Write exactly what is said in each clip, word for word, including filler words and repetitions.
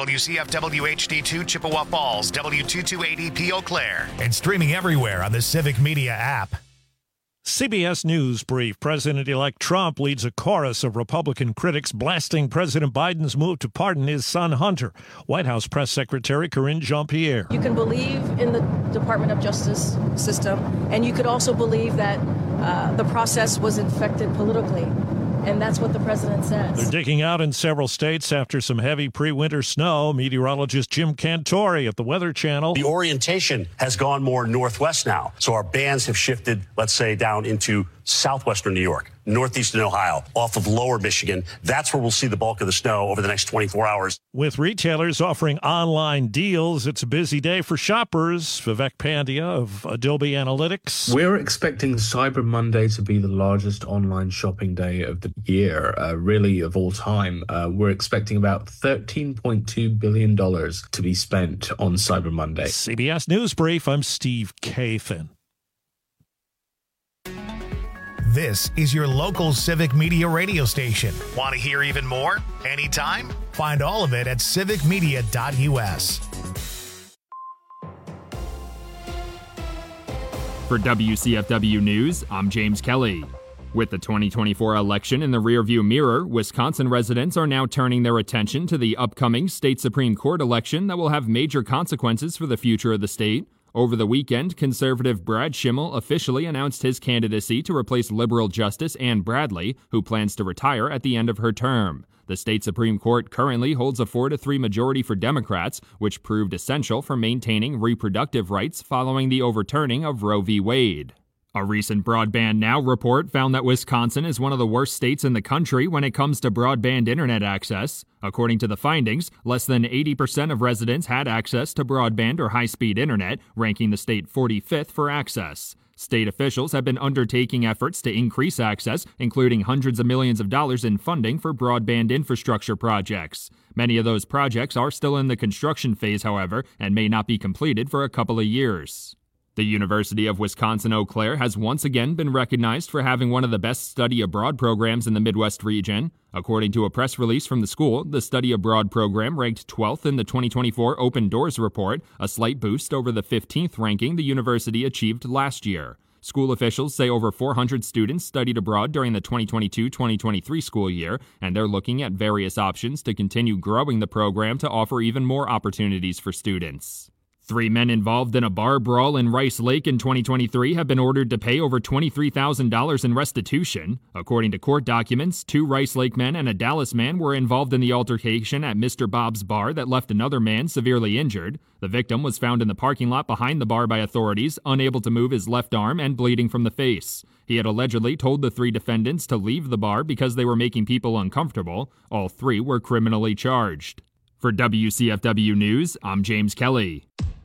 W C F W H D two Chippewa Falls, W two two eight E P Eau Claire. And streaming everywhere on the Civic Media app. C B S News brief. President-elect Trump leads a chorus of Republican critics blasting President Biden's move to pardon his son Hunter. White House Press Secretary Karine Jean-Pierre. You can believe in the Department of Justice system, and you could also believe that uh, the process was infected politically. And that's what the president says. They're digging out in several states after some heavy pre-winter snow. Meteorologist Jim Cantori at the Weather Channel. The orientation has gone more northwest now. So our bands have shifted, let's say, down into southwestern New York, northeastern Ohio, off of lower Michigan. That's where we'll see the bulk of the snow over the next twenty-four hours. With retailers offering online deals, it's a busy day for shoppers. Vivek Pandya of Adobe Analytics. We're expecting Cyber Monday to be the largest online shopping day of the year, uh, really of all time. Uh, we're expecting about thirteen point two billion dollars to be spent on Cyber Monday. C B S News Brief, I'm Steve Kathan. This is your local Civic Media radio station. Want to hear even more? Anytime? Find all of it at civic media dot u s. For W C F W News, I'm James Kelly. With the twenty twenty-four election in the rearview mirror, Wisconsin residents are now turning their attention to the upcoming state Supreme Court election that will have major consequences for the future of the state. Over the weekend, conservative Brad Schimmel officially announced his candidacy to replace liberal Justice Ann Bradley, who plans to retire at the end of her term. The state Supreme Court currently holds a four to three majority for Democrats, which proved essential for maintaining reproductive rights following the overturning of Roe v. Wade. A recent Broadband Now report found that Wisconsin is one of the worst states in the country when it comes to broadband internet access. According to the findings, less than eighty percent of residents had access to broadband or high-speed internet, ranking the state forty-fifth for access. State officials have been undertaking efforts to increase access, including hundreds of millions of dollars in funding for broadband infrastructure projects. Many of those projects are still in the construction phase, however, and may not be completed for a couple of years. The University of Wisconsin-Eau Claire has once again been recognized for having one of the best study abroad programs in the Midwest region. According to a press release from the school, the study abroad program ranked twelfth in the twenty twenty-four Open Doors report, a slight boost over the fifteenth ranking the university achieved last year. School officials say over four hundred students studied abroad during the twenty twenty-two twenty twenty-three school year, and they're looking at various options to continue growing the program to offer even more opportunities for students. Three men involved in a bar brawl in Rice Lake in twenty twenty-three have been ordered to pay over twenty-three thousand dollars in restitution. According to court documents, two Rice Lake men and a Dallas man were involved in the altercation at Mister Bob's bar that left another man severely injured. The victim was found in the parking lot behind the bar by authorities, unable to move his left arm and bleeding from the face. He had allegedly told the three defendants to leave the bar because they were making people uncomfortable. All three were criminally charged. For W C F W News, I'm James Kelly.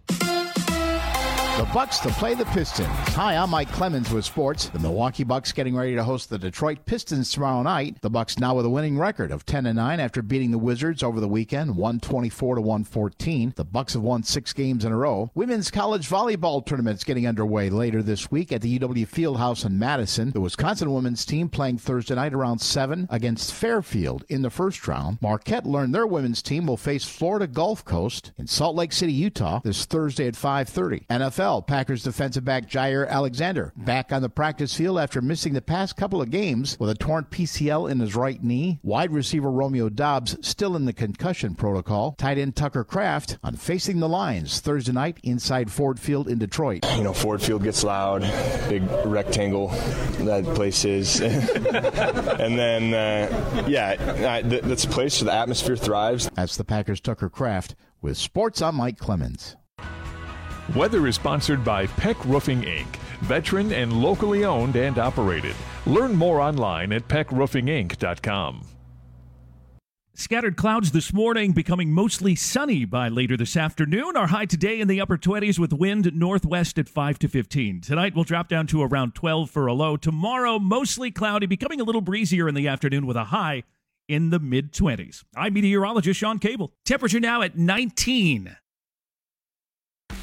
The Bucks to play the Pistons. Hi, I'm Mike Clemens with sports. The Milwaukee Bucks getting ready to host the Detroit Pistons tomorrow night. The Bucks now with a winning record of ten and nine after beating the Wizards over the weekend, one twenty-four to one fourteen. The Bucks have won six games in a row. Women's college volleyball tournaments getting underway later this week at the U W Fieldhouse in Madison. The Wisconsin women's team playing Thursday night around seven against Fairfield in the first round. Marquette learned their women's team will face Florida Gulf Coast in Salt Lake City, Utah this Thursday at five thirty. N F L Packers defensive back Jair Alexander back on the practice field after missing the past couple of games with a torn P C L in his right knee. Wide receiver Romeo Doubs still in the concussion protocol. Tight end Tucker Kraft on Facing the Lions Thursday night inside Ford Field in Detroit. You know, Ford Field gets loud, big rectangle that place is. And then, uh, yeah, that's a place where the atmosphere thrives. That's the Packers' Tucker Kraft with Sports. I'm Mike Clemens. Weather is sponsored by Peck Roofing, Incorporated, veteran and locally owned and operated. Learn more online at peck roofing inc dot com. Scattered clouds this morning, becoming mostly sunny by later this afternoon. Our high today in the upper twenties with wind northwest at five to fifteen. Tonight we'll drop down to around twelve for a low. Tomorrow, mostly cloudy, becoming a little breezier in the afternoon with a high in the mid-twenties. I'm meteorologist Sean Cable. Temperature now at nineteen.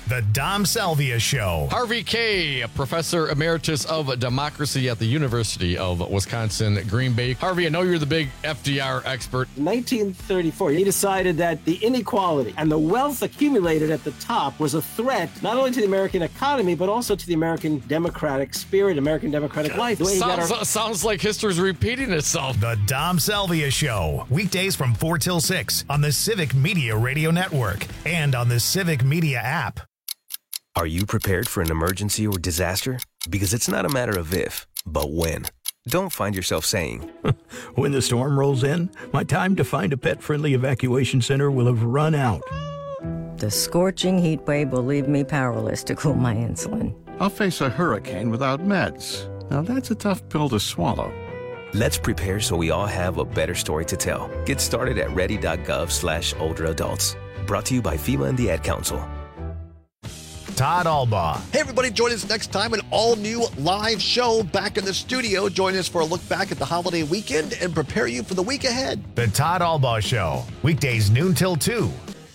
The Dom Salvia Show. Harvey Kaye, a professor emeritus of democracy at the University of Wisconsin, Green Bay. Harvey, I know you're the big F D R expert. nineteen thirty-four, he decided that the inequality and the wealth accumulated at the top was a threat not only to the American economy, but also to the American democratic spirit, American democratic life. The way he got Sounds, our- sounds like history's repeating itself. The Dom Salvia Show. Weekdays from four till six on the Civic Media Radio Network and on the Civic Media app. Are you prepared for an emergency or disaster? Because it's not a matter of if, but when. Don't find yourself saying, when the storm rolls in, my time to find a pet-friendly evacuation center will have run out. The scorching heat wave will leave me powerless to cool my insulin. I'll face a hurricane without meds. Now that's a tough pill to swallow. Let's prepare so we all have a better story to tell. Get started at ready.gov slash older adults. Brought to you by FEMA and the Ad Council. Todd Albaugh. Hey, everybody, join us next time, an all-new live show back in the studio. Join us for a look back at the holiday weekend and prepare you for the week ahead. The Todd Albaugh Show. Weekdays noon till two.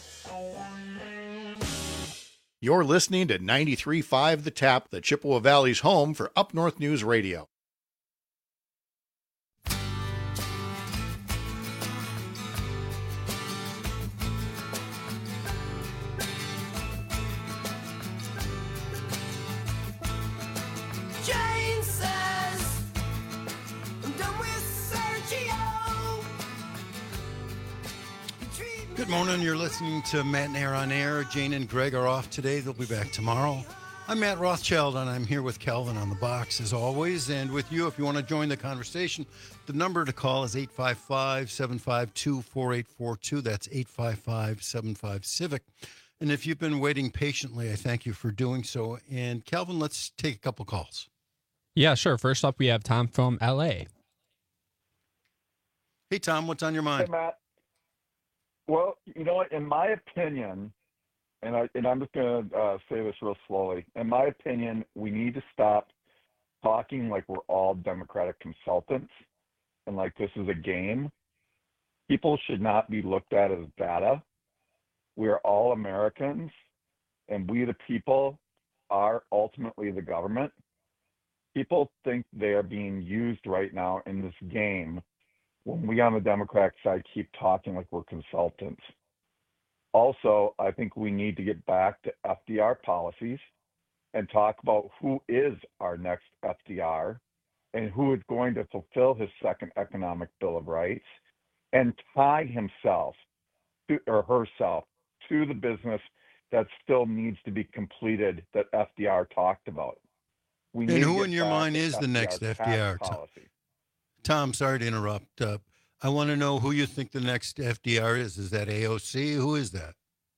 You're listening to ninety-three point five The Tap, the Chippewa Valley's home for Up North News Radio. Jane says, I'm done with Sergio. Good morning. You're listening to Matt and Air on Air. Jane and Greg are off today. They'll be back tomorrow. I'm Matt Rothschild, and I'm here with Calvin on the box, as always. And with you, if you want to join the conversation, the number to call is eight five five, seven five two, four eight four two. That's eight five five, seven five, CIVIC. And if you've been waiting patiently, I thank you for doing so. And Calvin, let's take a couple calls. Yeah, sure. First up, we have Tom from L A. Hey, Tom, what's on your mind? Hey, Matt. Well, you know what? In my opinion, and, I, and I'm just going to uh, say this real slowly. In my opinion, we need to stop talking like we're all Democratic consultants and like this is a game. People should not be looked at as data. We are all Americans, and we, the people, are ultimately the government. People think they are being used right now in this game when we on the Democratic side keep talking like we're consultants. Also, I think we need to get back to F D R policies and talk about who is our next F D R and who is going to fulfill his second economic Bill of Rights and tie himself to, or herself to the business that still needs to be completed that F D R talked about. We and who in your mind is the next F D R? Policy. Tom, sorry to interrupt. Uh, I want to know who you think the next F D R is. Is that A O C? Who is that?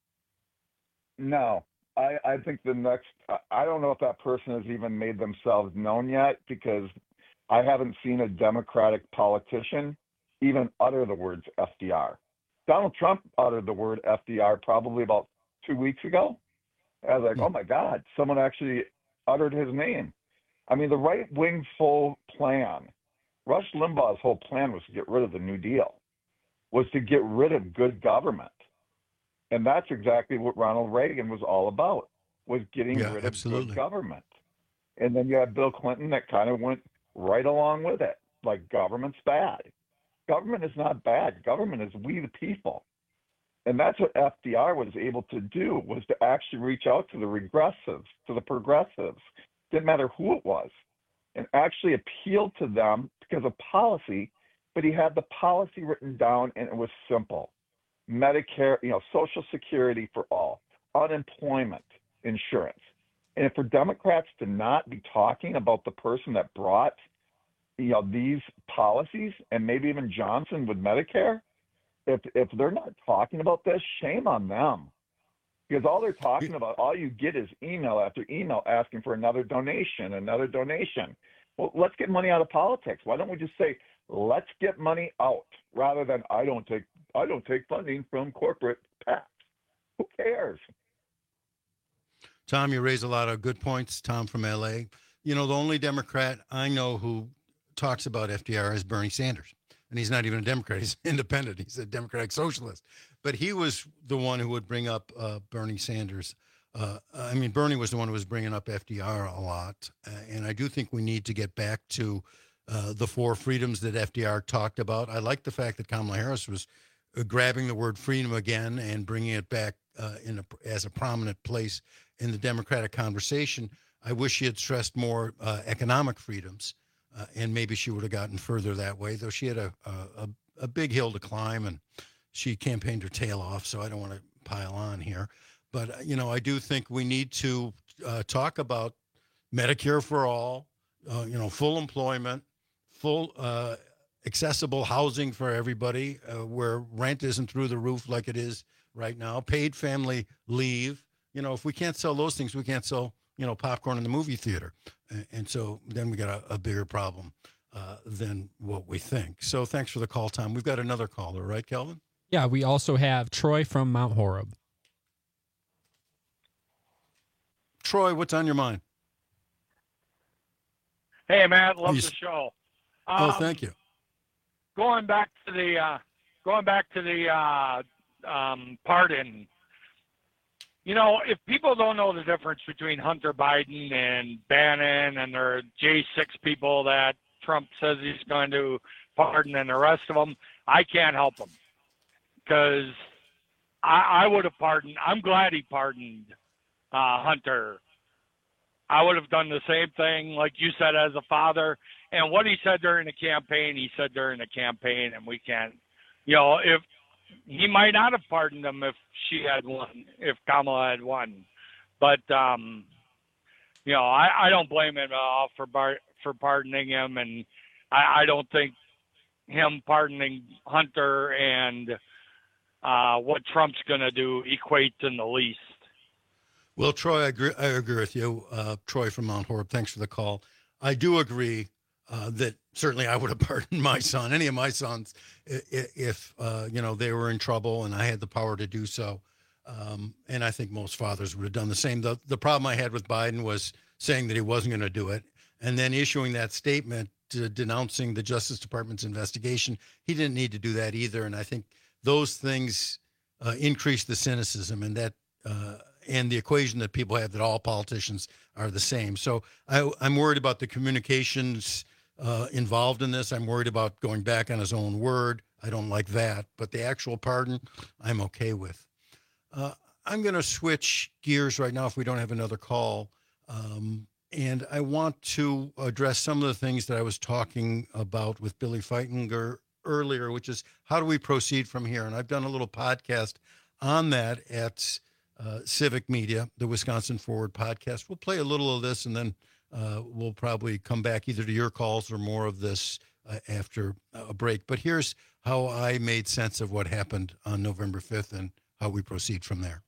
No, I, I think the next, I don't know if that person has even made themselves known yet because I haven't seen a Democratic politician even utter the words F D R. Donald Trump uttered the word F D R probably about two weeks ago. I was like, oh my God, someone actually uttered his name. I mean, the right wing's whole plan, Rush Limbaugh's whole plan was to get rid of the New Deal, was to get rid of good government. And that's exactly what Ronald Reagan was all about, was getting yeah, rid absolutely. of good government. And then you had Bill Clinton that kind of went right along with it, like government's bad. Government is not bad. Government is we the people. And that's what F D R was able to do, was to actually reach out to the regressives, to the progressives, didn't matter who it was, and actually appealed to them because of policy, but he had the policy written down and it was simple. Medicare, you know, Social Security for all, unemployment insurance. And for Democrats to not be talking about the person that brought, you know, these policies, and maybe even Johnson with Medicare, if if they're not talking about this, shame on them. Because all they're talking about, all you get is email after email asking for another donation, another donation. Well, let's get money out of politics. Why don't we just say, let's get money out, rather than I don't take I don't take funding from corporate PACs. Who cares? Tom, you raise a lot of good points. Tom from L A. You know, the only Democrat I know who talks about F D R is Bernie Sanders. And he's not even a Democrat. He's independent. He's a Democratic socialist. But he was the one who would bring up uh, Bernie Sanders Uh, I mean, Bernie was the one who was bringing up F D R a lot, uh, and I do think we need to get back to uh, the four freedoms that F D R talked about. I like the fact that Kamala Harris was uh, grabbing the word freedom again and bringing it back uh, in a, as a prominent place in the Democratic conversation. I wish she had stressed more uh, economic freedoms, uh, and maybe she would have gotten further that way, though she had a, a, a big hill to climb, and she campaigned her tail off, so I don't want to pile on here. But, you know, I do think we need to uh, talk about Medicare for all, uh, you know, full employment, full uh, accessible housing for everybody, uh, where rent isn't through the roof like it is right now, paid family leave. You know, if we can't sell those things, we can't sell, you know, popcorn in the movie theater. And, and so then we got a, a bigger problem uh, than what we think. So thanks for the call, Tom. We've got another caller, right, Kelvin? Yeah, we also have Troy from Mount Horeb. Troy, what's on your mind? Hey, Matt, love He's- the show. Oh, Um, thank you. Going back to the uh, going back to the uh, um, pardon. You know, if people don't know the difference between Hunter Biden and Bannon and their J six people that Trump says he's going to pardon and the rest of them, I can't help them because I, I would have pardoned. I'm glad he pardoned uh, Hunter. I would have done the same thing, like you said, as a father. And what he said during the campaign, he said during the campaign, and we can't, you know, if he might not have pardoned him if she had won, if Kamala had won. But, um, you know, I, I don't blame him at all for bar, for pardoning him. And I, I don't think him pardoning Hunter and uh, what Trump's going to do equates in the least. Well, Troy, I agree, I agree with you. Uh, Troy from Mount Horeb, thanks for the call. I do agree uh, that certainly I would have pardoned my son, any of my sons, if, if uh, you know, they were in trouble and I had the power to do so. Um, and I think most fathers would have done the same. The, the problem I had with Biden was saying that he wasn't going to do it and then issuing that statement to denouncing the Justice Department's investigation. He didn't need to do that either. And I think those things uh, increase the cynicism and that uh, and the equation that people have that all politicians are the same. So I, I'm worried about the communications uh, involved in this. I'm worried about going back on his own word. I don't like that. But the actual pardon, I'm okay with. Uh, I'm going to switch gears right now if we don't have another call. Um, and I want to address some of the things that I was talking about with Billy Feitinger earlier, which is how do we proceed from here? And I've done a little podcast on that at Uh, Civic Media, the Wisconsin Forward podcast. We'll play a little of this and then uh, we'll probably come back either to your calls or more of this uh, after a break. But here's how I made sense of what happened on November fifth and how we proceed from there.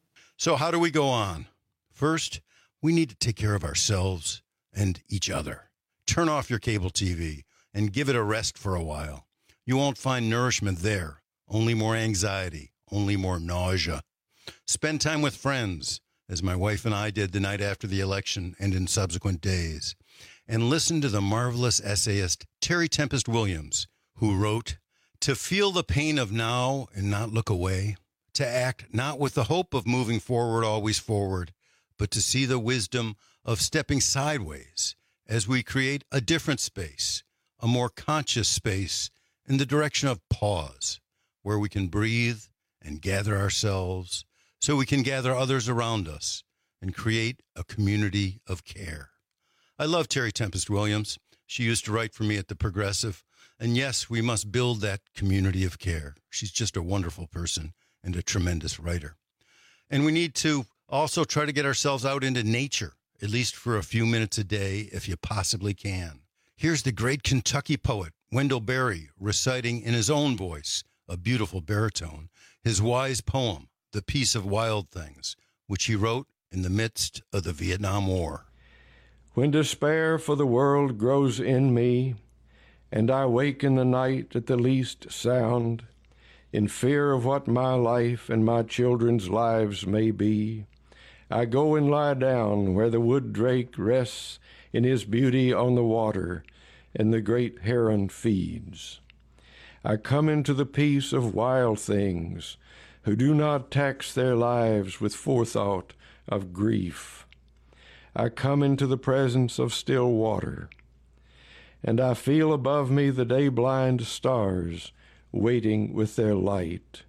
So how do we go on? First, we need to take care of ourselves and each other. Turn off your cable T V and give it a rest for a while. You won't find nourishment there, only more anxiety, only more nausea. Spend time with friends, as my wife and I did the night after the election and in subsequent days, and listen to the marvelous essayist Terry Tempest Williams, who wrote, "To feel the pain of now and not look away, to act not with the hope of moving forward, always forward, but to see the wisdom of stepping sideways as we create a different space, a more conscious space in the direction of pause, where we can breathe and gather ourselves so we can gather others around us and create a community of care." I love Terry Tempest Williams. She used to write for me at The Progressive. And yes, we must build that community of care. She's just a wonderful person and a tremendous writer. And we need to also try to get ourselves out into nature, at least for a few minutes a day, if you possibly can. Here's the great Kentucky poet, Wendell Berry, reciting in his own voice, a beautiful baritone, his wise poem, The Peace of Wild Things, which he wrote in the midst of the Vietnam War. When despair for the world grows in me, and I wake in the night at the least sound, in fear of what my life and my children's lives may be, I go and lie down where the wood drake rests in his beauty on the water, and the great heron feeds. I come into the peace of wild things, who do not tax their lives with forethought of grief. I come into the presence of still water, and I feel above me the day-blind stars waiting with their light.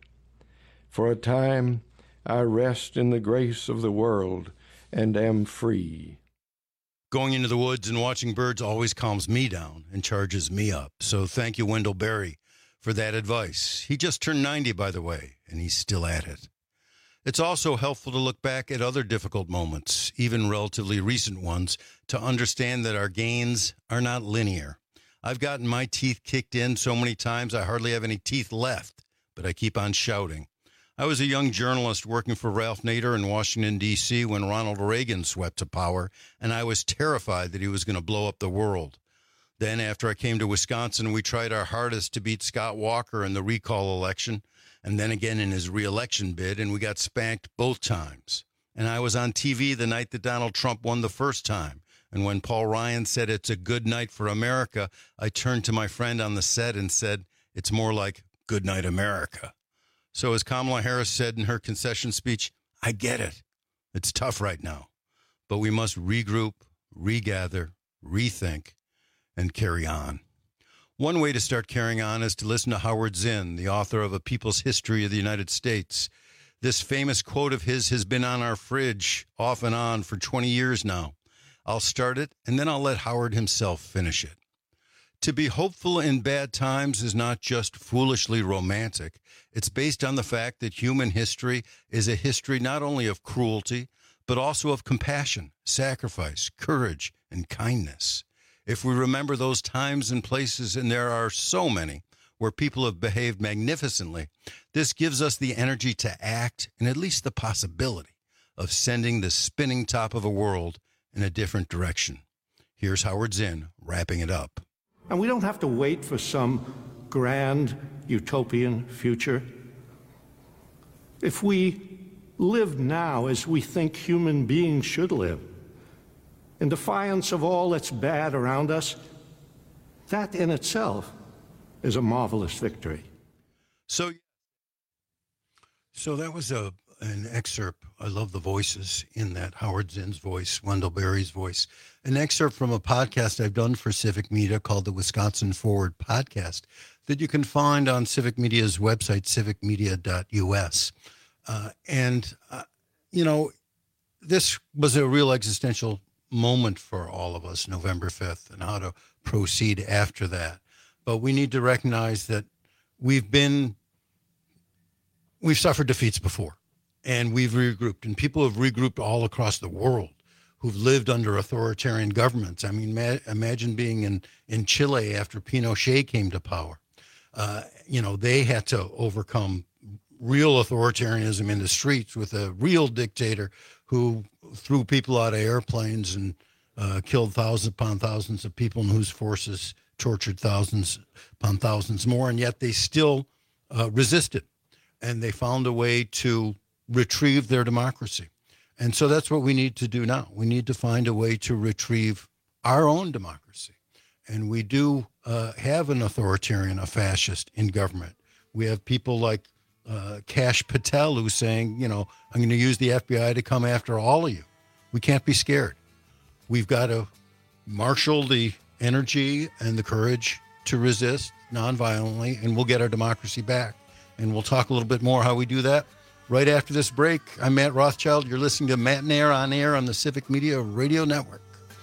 For a time I rest in the grace of the world and am free. Going into the woods and watching birds always calms me down and charges me up. So thank you, Wendell Berry, for that advice. He just turned ninety, by the way, and he's still at it. It's also helpful to look back at other difficult moments, even relatively recent ones, to understand that our gains are not linear. I've gotten my teeth kicked in so many times I hardly have any teeth left, but I keep on shouting. I was a young journalist working for Ralph Nader in Washington, D C when Ronald Reagan swept to power, and I was terrified that he was going to blow up the world. Then, after I came to Wisconsin, we tried our hardest to beat Scott Walker in the recall election, and then again in his re-election bid, and we got spanked both times. And I was on T V the night that Donald Trump won the first time. And when Paul Ryan said it's a good night for America, I turned to my friend on the set and said, it's more like good night, America. So as Kamala Harris said in her concession speech, I get it. It's tough right now, but we must regroup, regather, rethink, and carry on. One way to start carrying on is to listen to Howard Zinn, the author of A People's History of the United States. This famous quote of his has been on our fridge off and on for twenty years now. I'll start it, and then I'll let Howard himself finish it. To be hopeful in bad times is not just foolishly romantic. It's based on the fact that human history is a history not only of cruelty, but also of compassion, sacrifice, courage, and kindness. If we remember those times and places, and there are so many, where people have behaved magnificently, this gives us the energy to act and at least the possibility of sending the spinning top of a world in a different direction. Here's Howard Zinn wrapping it up. And we don't have to wait for some grand utopian future. If we live now as we think human beings should live, in defiance of all that's bad around us, that in itself is a marvelous victory. So, so that was a an excerpt. I love the voices in that. Howard Zinn's voice, Wendell Berry's voice. An excerpt from a podcast I've done for Civic Media called the Wisconsin Forward Podcast that you can find on Civic Media's website, civic media dot U S. Uh, and, uh, you know, this was a real existential moment for all of us, November fifth, and how to proceed after that. But we need to recognize that we've been, we've suffered defeats before, and we've regrouped, and people have regrouped all across the world who've lived under authoritarian governments. I mean, ma- imagine being in, in Chile after Pinochet came to power. Uh, you know, they had to overcome real authoritarianism in the streets with a real dictator who threw people out of airplanes and uh, killed thousands upon thousands of people, and whose forces tortured thousands upon thousands more, and yet they still uh, resisted, and they found a way to retrieve their democracy. And so that's what we need to do now. We need to find a way to retrieve our own democracy. And we do uh, have an authoritarian, a fascist in government. We have people like uh, Kash Patel who's saying, you know, I'm going to use the F B I to come after all of you. We can't be scared. We've got to marshal the energy and the courage to resist nonviolently, and we'll get our democracy back. And we'll talk a little bit more how we do that right after this break. I'm Matt Rothschild. You're listening to Matt and Air on Air on the Civic Media Radio Network.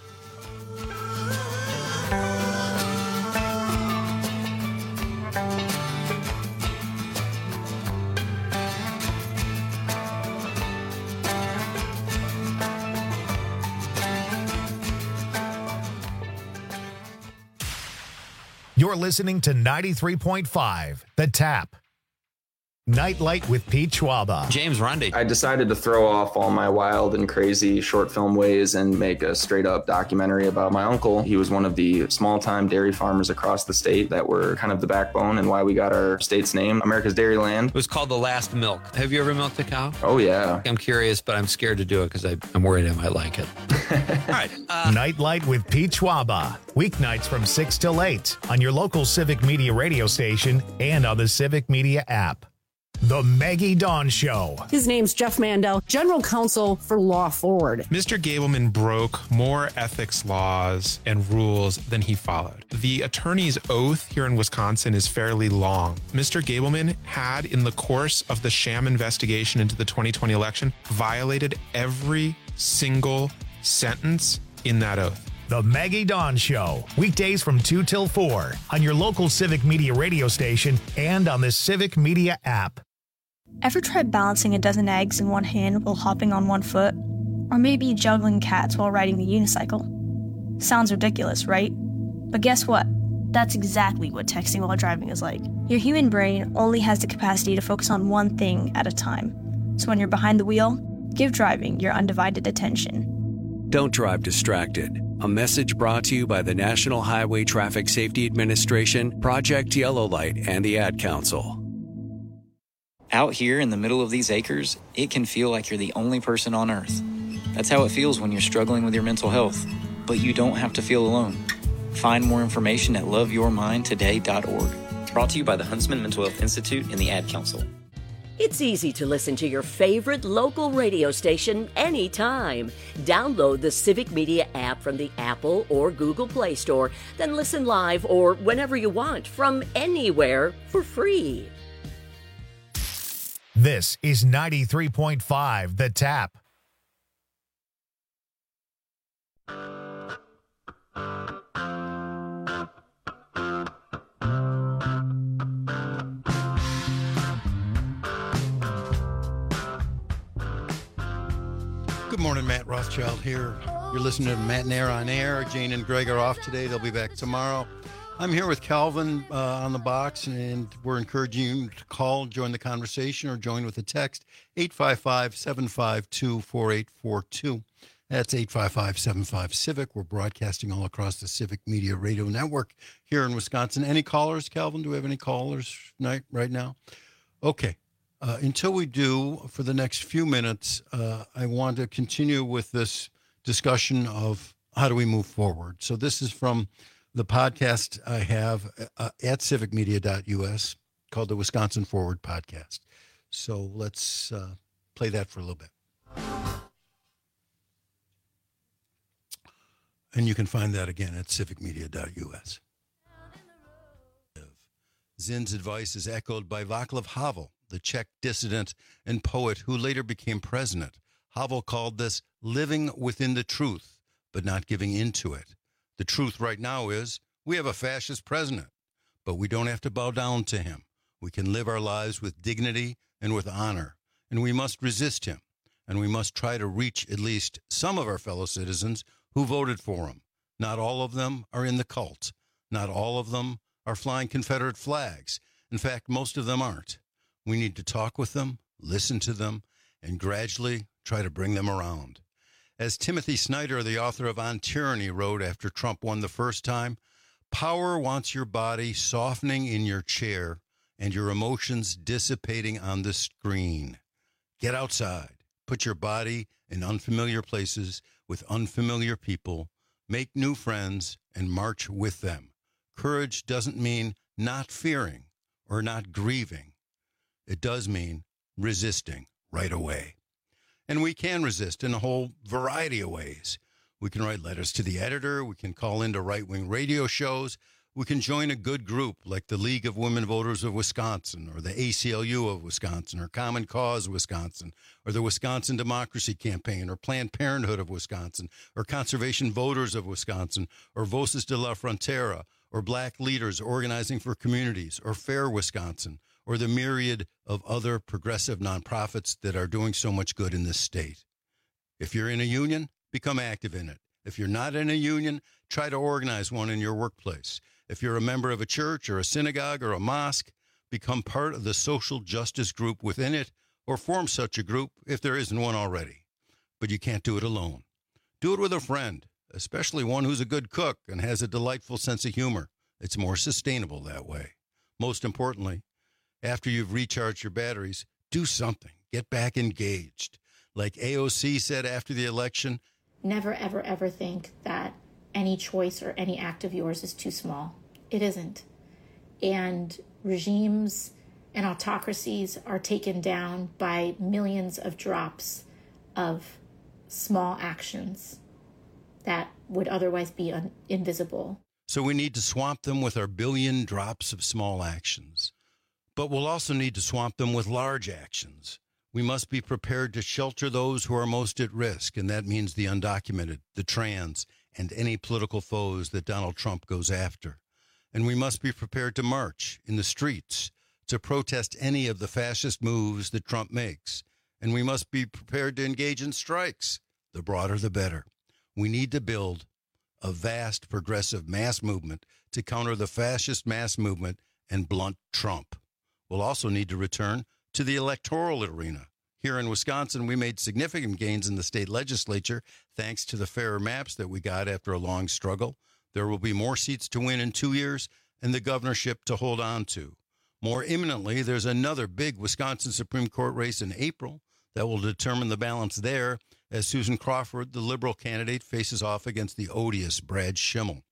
You're listening to ninety-three point five, The Tap. Nightlight with Pete Schwaba. James Rundy. I decided to throw off all my wild and crazy short film ways and make a straight up documentary about my uncle. He was one of the small time dairy farmers across the state that were kind of the backbone and why we got our state's name, America's Dairyland. It was called The Last Milk. Have you ever milked a cow? Oh, yeah. I'm curious, but I'm scared to do it because I'm worried I might like it. All right. Uh, Nightlight with Pete Schwaba. Weeknights from six till eight on your local Civic Media radio station and on the Civic Media app. The Maggie Dawn Show. His name's Jeff Mandel, General Counsel for Law Forward. Mister Gableman broke more ethics laws and rules than he followed. The attorney's oath here in Wisconsin is fairly long. Mister Gableman had, in the course of the sham investigation into the twenty twenty election, violated every single sentence in that oath. The Maggie Dawn Show, weekdays from two till four on your local Civic Media radio station and on the Civic Media app. Ever tried balancing a dozen eggs in one hand while hopping on one foot? Or maybe juggling cats while riding the unicycle? Sounds ridiculous, right? But guess what? That's exactly what texting while driving is like. Your human brain only has the capacity to focus on one thing at a time. So when you're behind the wheel, give driving your undivided attention. Don't drive distracted. A message brought to you by the National Highway Traffic Safety Administration, Project Yellow Light, and the Ad Council. Out here in the middle of these acres, it can feel like you're the only person on Earth. That's how it feels when you're struggling with your mental health. But you don't have to feel alone. Find more information at love your mind today dot org. Brought to you by the Huntsman Mental Health Institute and the Ad Council. It's easy to listen to your favorite local radio station anytime. Download the Civic Media app from the Apple or Google Play Store, then listen live or whenever you want from anywhere for free. This is ninety-three point five The Tap. Good morning, Matt Rothschild here. You're listening to Matt and Air on Air. Jane and Greg are off today. They'll be back tomorrow. I'm here with Calvin uh, on the box, and we're encouraging you to call, join the conversation, or join with a text, eight five five, seven five two, four eight four two. That's eight five five, seven five, CIVIC. We're broadcasting all across the Civic Media Radio Network here in Wisconsin. Any callers, Calvin? Do we have any callers right, right now? Okay. Uh, until we do, for the next few minutes, uh, I want to continue with this discussion of how do we move forward. So this is from the podcast I have uh, at civic media dot U S called the Wisconsin Forward Podcast. So let's uh, play that for a little bit. And you can find that again at civic media dot U S. Zinn's advice is echoed by Václav Havel, the Czech dissident and poet who later became president. Havel called this living within the truth, but not giving into it. The truth right now is we have a fascist president, but we don't have to bow down to him. We can live our lives with dignity and with honor, and we must resist him, and we must try to reach at least some of our fellow citizens who voted for him. Not all of them are in the cult. Not all of them are flying Confederate flags. In fact, most of them aren't. We need to talk with them, listen to them, and gradually try to bring them around. As Timothy Snyder, the author of On Tyranny, wrote after Trump won the first time, power wants your body softening in your chair and your emotions dissipating on the screen. Get outside. Put your body in unfamiliar places with unfamiliar people. Make new friends and march with them. Courage doesn't mean not fearing or not grieving. It does mean resisting right away. And we can resist in a whole variety of ways. We can write letters to the editor. We can call into right-wing radio shows. We can join a good group like the League of Women Voters of Wisconsin or the A C L U of Wisconsin or Common Cause Wisconsin or the Wisconsin Democracy Campaign or Planned Parenthood of Wisconsin or Conservation Voters of Wisconsin or Voces de la Frontera or Black Leaders Organizing for Communities or Fair Wisconsin or the myriad of other progressive nonprofits that are doing so much good in this state. If you're in a union, become active in it. If you're not in a union, try to organize one in your workplace. If you're a member of a church or a synagogue or a mosque, become part of the social justice group within it or form such a group if there isn't one already. But you can't do it alone. Do it with a friend, especially one who's a good cook and has a delightful sense of humor. It's more sustainable that way. Most importantly, after you've recharged your batteries, do something. Get back engaged. Like A O C said after the election, never, ever, ever think that any choice or any act of yours is too small. It isn't. And regimes and autocracies are taken down by millions of drops of small actions that would otherwise be un- invisible. So we need to swamp them with our billion drops of small actions. But we'll also need to swamp them with large actions. We must be prepared to shelter those who are most at risk, and that means the undocumented, the trans, and any political foes that Donald Trump goes after. And we must be prepared to march in the streets to protest any of the fascist moves that Trump makes. And we must be prepared to engage in strikes. The broader, the better. We need to build a vast progressive mass movement to counter the fascist mass movement and blunt Trump. We'll also need to return to the electoral arena. Here in Wisconsin, we made significant gains in the state legislature thanks to the fairer maps that we got after a long struggle. There will be more seats to win in two years and the governorship to hold on to. More imminently, there's another big Wisconsin Supreme Court race in April that will determine the balance there as Susan Crawford, the Liberal candidate, faces off against the odious Brad Schimmel.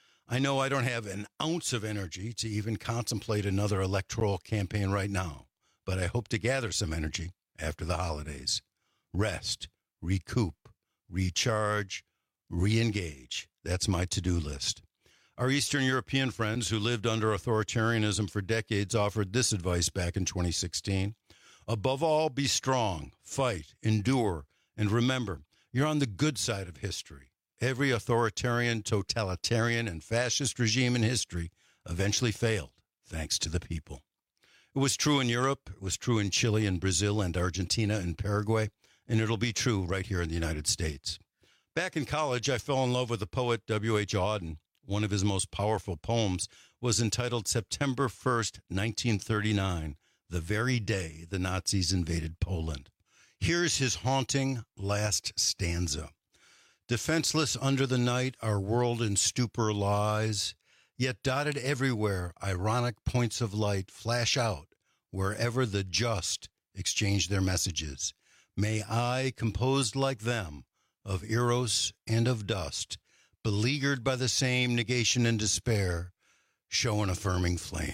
I know I don't have an ounce of energy to even contemplate another electoral campaign right now, but I hope to gather some energy after the holidays. Rest, recoup, recharge, re-engage. That's my to-do list. Our Eastern European friends who lived under authoritarianism for decades offered this advice back in twenty sixteen. Above all, be strong, fight, endure, and remember, you're on the good side of history. Every authoritarian, totalitarian, and fascist regime in history eventually failed, thanks to the people. It was true in Europe, it was true in Chile and Brazil and Argentina and Paraguay, and it'll be true right here in the United States. Back in college, I fell in love with the poet W H Auden. One of his most powerful poems was entitled September first, nineteen thirty-nine, the very day the Nazis invaded Poland. Here's his haunting last stanza. Defenseless under the night, our world in stupor lies, yet dotted everywhere, ironic points of light flash out wherever the just exchange their messages. May I, composed like them, of eros and of dust, beleaguered by the same negation and despair, show an affirming flame.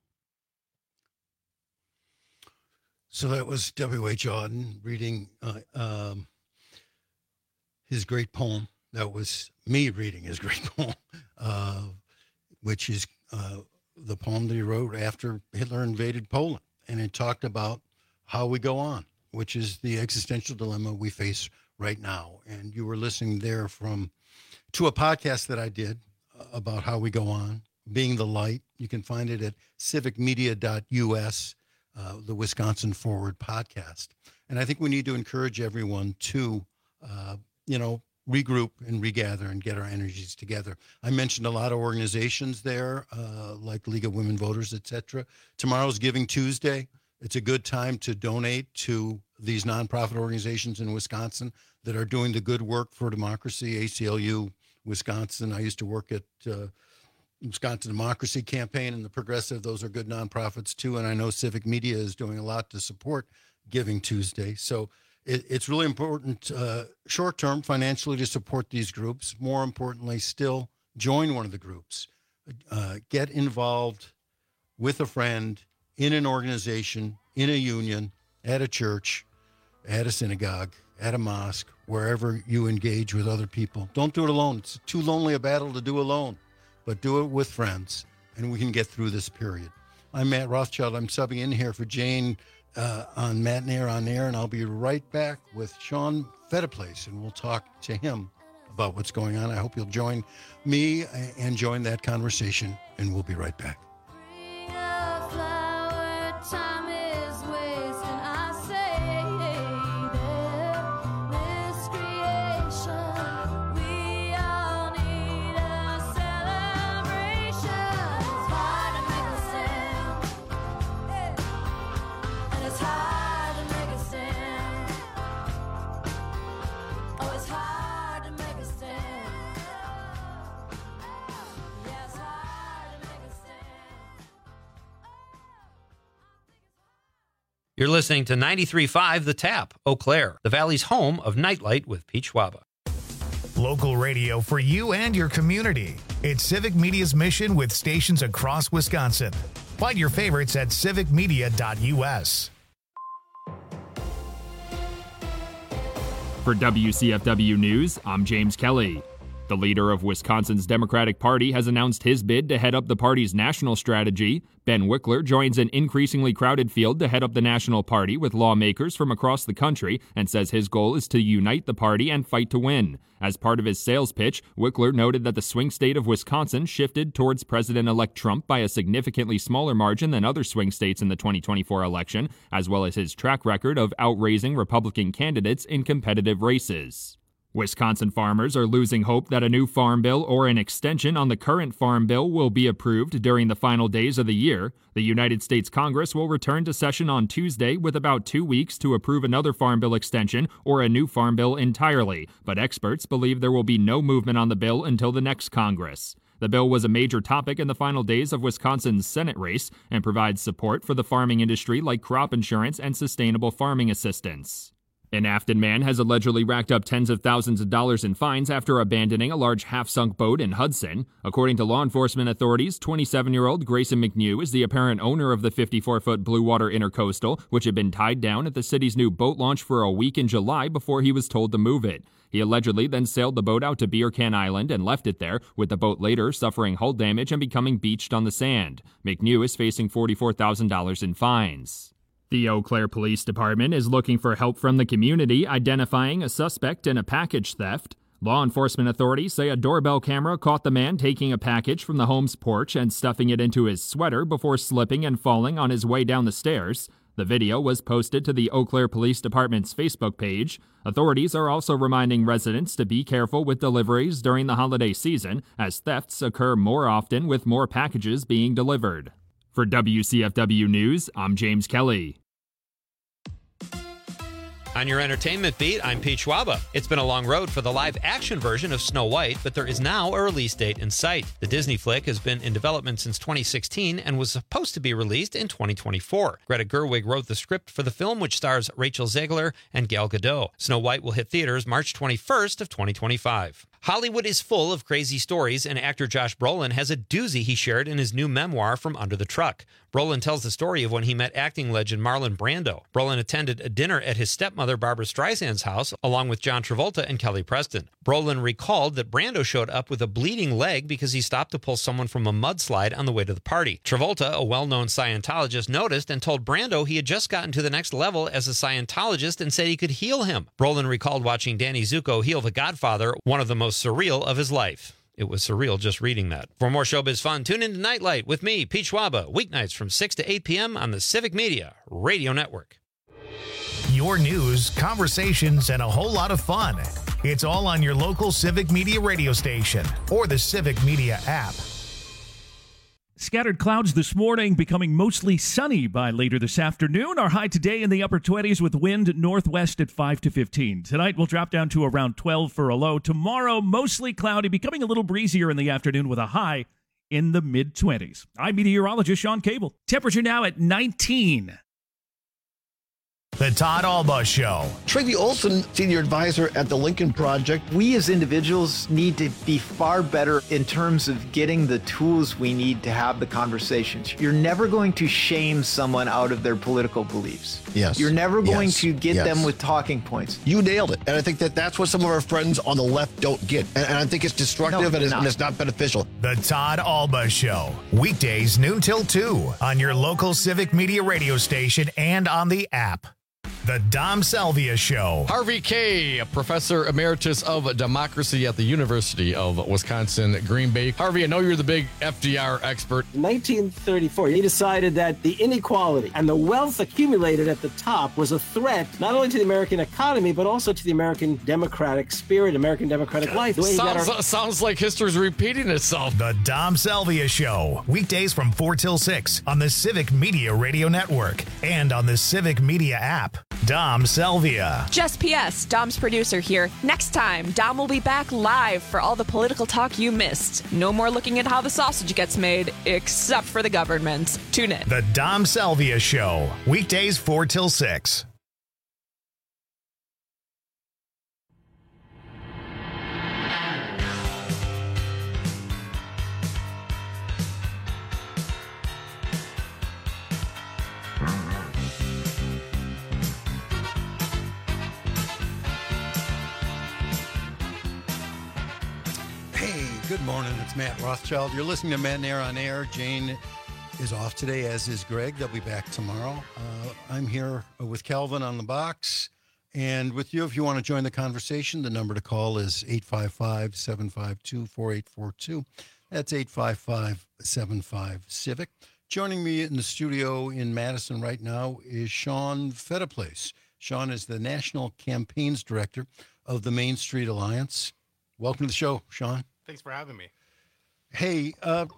So that was W H Auden reading uh, um, his great poem. That was me reading his great poem, uh, which is uh, the poem that he wrote after Hitler invaded Poland. And it talked about how we go on, which is the existential dilemma we face right now. And you were listening there from to a podcast that I did about how we go on, being the light. You can find it at civic media dot U S, uh, the Wisconsin Forward podcast. And I think we need to encourage everyone to, uh, you know, regroup and regather and get our energies together. I mentioned a lot of organizations there, uh, like League of Women Voters, et cetera. Tomorrow's Giving Tuesday. It's a good time to donate to these nonprofit organizations in Wisconsin that are doing the good work for democracy. A C L U Wisconsin. I used to work at uh, Wisconsin Democracy Campaign and the Progressive. Those are good nonprofits too. And I know Civic Media is doing a lot to support Giving Tuesday. So it, it's really important uh, short term financially to support these groups. More importantly, still join one of the groups. Uh, get involved with a friend in an organization, in a union, at a church, at a synagogue, at a mosque, wherever you engage with other people. Don't do it alone. It's too lonely a battle to do alone, but do it with friends, and we can get through this period. I'm Matt Rothschild. I'm subbing in here for Jane uh, on Matt and Air on Air, and I'll be right back with Sean Fediplace, and we'll talk to him about what's going on. I hope you'll join me and join that conversation, and we'll be right back. Time is wasting, I say that this creation, we all need a celebration. It's hard to make a stand, and it's hard to make a stand. Oh, it's hard to make a stand. Yeah, it's hard to make a stand. You're listening to ninety-three point five The Tap, Eau Claire, the Valley's home of Nightlight with Pete Schwaba. Local radio for you and your community. It's Civic Media's mission with stations across Wisconsin. Find your favorites at civic media dot U S. For W C F W News, I'm James Kelly. The leader of Wisconsin's Democratic Party has announced his bid to head up the party's national strategy. Ben Wickler joins an increasingly crowded field to head up the national party with lawmakers from across the country and says his goal is to unite the party and fight to win. As part of his sales pitch, Wickler noted that the swing state of Wisconsin shifted towards President-elect Trump by a significantly smaller margin than other swing states in the twenty twenty-four election, as well as his track record of outraising Republican candidates in competitive races. Wisconsin farmers are losing hope that a new farm bill or an extension on the current farm bill will be approved during the final days of the year. The United States Congress will return to session on Tuesday with about two weeks to approve another farm bill extension or a new farm bill entirely, but experts believe there will be no movement on the bill until the next Congress. The bill was a major topic in the final days of Wisconsin's Senate race and provides support for the farming industry like crop insurance and sustainable farming assistance. An Afton man has allegedly racked up tens of thousands of dollars in fines after abandoning a large half-sunk boat in Hudson. According to law enforcement authorities, twenty-seven-year-old Grayson McNew is the apparent owner of the fifty-four-foot Blue Water Intercoastal, which had been tied down at the city's new boat launch for a week in July before he was told to move it. He allegedly then sailed the boat out to Beer Can Island and left it there, with the boat later suffering hull damage and becoming beached on the sand. McNew is facing forty-four thousand dollars in fines. The Eau Claire Police Department is looking for help from the community identifying a suspect in a package theft. Law enforcement authorities say a doorbell camera caught the man taking a package from the home's porch and stuffing it into his sweater before slipping and falling on his way down the stairs. The video was posted to the Eau Claire Police Department's Facebook page. Authorities are also reminding residents to be careful with deliveries during the holiday season, as thefts occur more often with more packages being delivered. For W C F W News, I'm James Kelly. On your entertainment beat, I'm Pete Schwaba. It's been a long road for the live-action version of Snow White, but there is now a release date in sight. The Disney flick has been in development since twenty sixteen and was supposed to be released in twenty twenty-four. Greta Gerwig wrote the script for the film, which stars Rachel Zegler and Gal Gadot. Snow White will hit theaters March twenty-first of twenty twenty-five. Hollywood is full of crazy stories, and actor Josh Brolin has a doozy he shared in his new memoir, From Under the Truck. Brolin tells the story of when he met acting legend Marlon Brando. Brolin attended a dinner at his stepmother Barbara Streisand's house, along with John Travolta and Kelly Preston. Brolin recalled that Brando showed up with a bleeding leg because he stopped to pull someone from a mudslide on the way to the party. Travolta, a well-known Scientologist, noticed and told Brando he had just gotten to the next level as a Scientologist and said he could heal him. Brolin recalled watching Danny Zuko heal The Godfather, one of the most surreal of his life. It was surreal just reading that. For more showbiz fun, tune in to Nightlight with me, Pete Schwaba, weeknights from six to eight p.m. on the Civic Media Radio Network. Your news, conversations, and a whole lot of fun. It's all on your local Civic Media radio station or the Civic Media app. Scattered clouds this morning, becoming mostly sunny by later this afternoon. Our high today in the upper twenties with wind northwest at five to fifteen. Tonight we'll drop down to around twelve for a low. Tomorrow, mostly cloudy, becoming a little breezier in the afternoon with a high in the mid-twenties. I'm meteorologist Sean Cable. Temperature now at nineteen. The Todd Alba Show. Tracy Olson, senior advisor at the Lincoln Project. We as individuals need to be far better in terms of getting the tools we need to have the conversations. You're never going to shame someone out of their political beliefs. Yes. You're never going Yes. to get Yes. them with talking points. You nailed it. And I think that that's what some of our friends on the left don't get. And, and I think it's destructive No, and, it's, not. and it's not beneficial. The Todd Alba Show. Weekdays noon till two on your local Civic Media radio station and on the app. The Dom Salvia Show. Harvey Kaye, Professor Emeritus of Democracy at the University of Wisconsin, Green Bay. Harvey, I know you're the big F D R expert. In nineteen thirty-four, he decided that the inequality and the wealth accumulated at the top was a threat not only to the American economy, but also to the American democratic spirit, American democratic life. The way he got Sounds, our- sounds like history's repeating itself. The Dom Salvia Show. Weekdays from four till six on the Civic Media Radio Network and on the Civic Media app. Dom Salvia. Just P S, Dom's producer here. Next time, Dom will be back live for all the political talk you missed. No more looking at how the sausage gets made, except for the government. Tune in. The Dom Salvia Show. Weekdays four till six. Good morning. It's Matt Rothschild. You're listening to Matt and Air on Air. Jane is off today, as is Greg. They'll be back tomorrow. Uh, I'm here with Calvin on the box. And with you, if you want to join the conversation, the number to call is eight five five, seven five two, four eight four two. That's eight five five, seven five, CIVIC. Joining me in the studio in Madison right now is Sean Fetterplace. Sean is the National Campaigns Director of the Main Street Alliance. Welcome to the show, Sean. Thanks for having me. Hey, uh,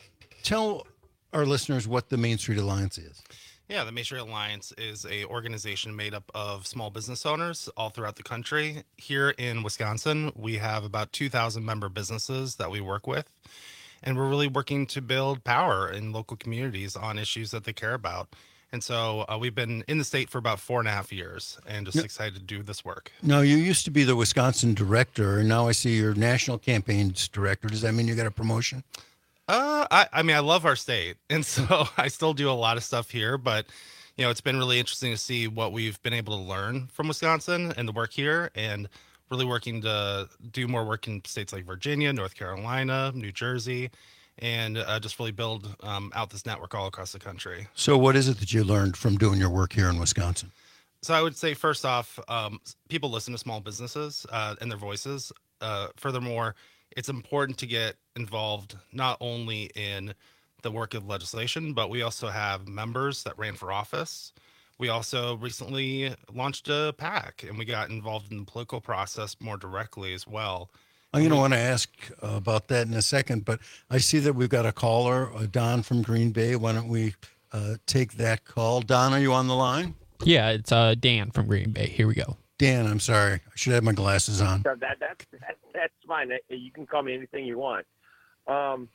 tell our listeners what the Main Street Alliance is. Yeah, the Main Street Alliance is a organization made up of small business owners all throughout the country. Here in Wisconsin, we have about two thousand member businesses that we work with, and we're really working to build power in local communities on issues that they care about. And so uh, we've been in the state for about four and a half years and just Yep. excited to do this work. Now, you used to be the Wisconsin director, and now I see you're National Campaigns Director. Does that mean you got a promotion? Uh, I, I mean, I love our state, and so I still do a lot of stuff here, but, you know, it's been really interesting to see what we've been able to learn from Wisconsin and the work here, and really working to do more work in states like Virginia, North Carolina, New Jersey, and uh, just really build um, out this network all across the country. So what is it that you learned from doing your work here in Wisconsin? So I would say, first off, um, people listen to small businesses uh, and their voices. Uh, furthermore, it's important to get involved not only in the work of legislation, but we also have members that ran for office. We also recently launched a PAC, and we got involved in the political process more directly as well. I'm going to want to ask uh, about that in a second, but I see that we've got a caller, uh, Don from Green Bay. Why don't we uh, take that call? Don, are you on the line? Yeah, it's uh, Dan from Green Bay. Here we go. Dan, I'm sorry. I should have my glasses on. So that, that, that, that's fine. You can call me anything you want. Um,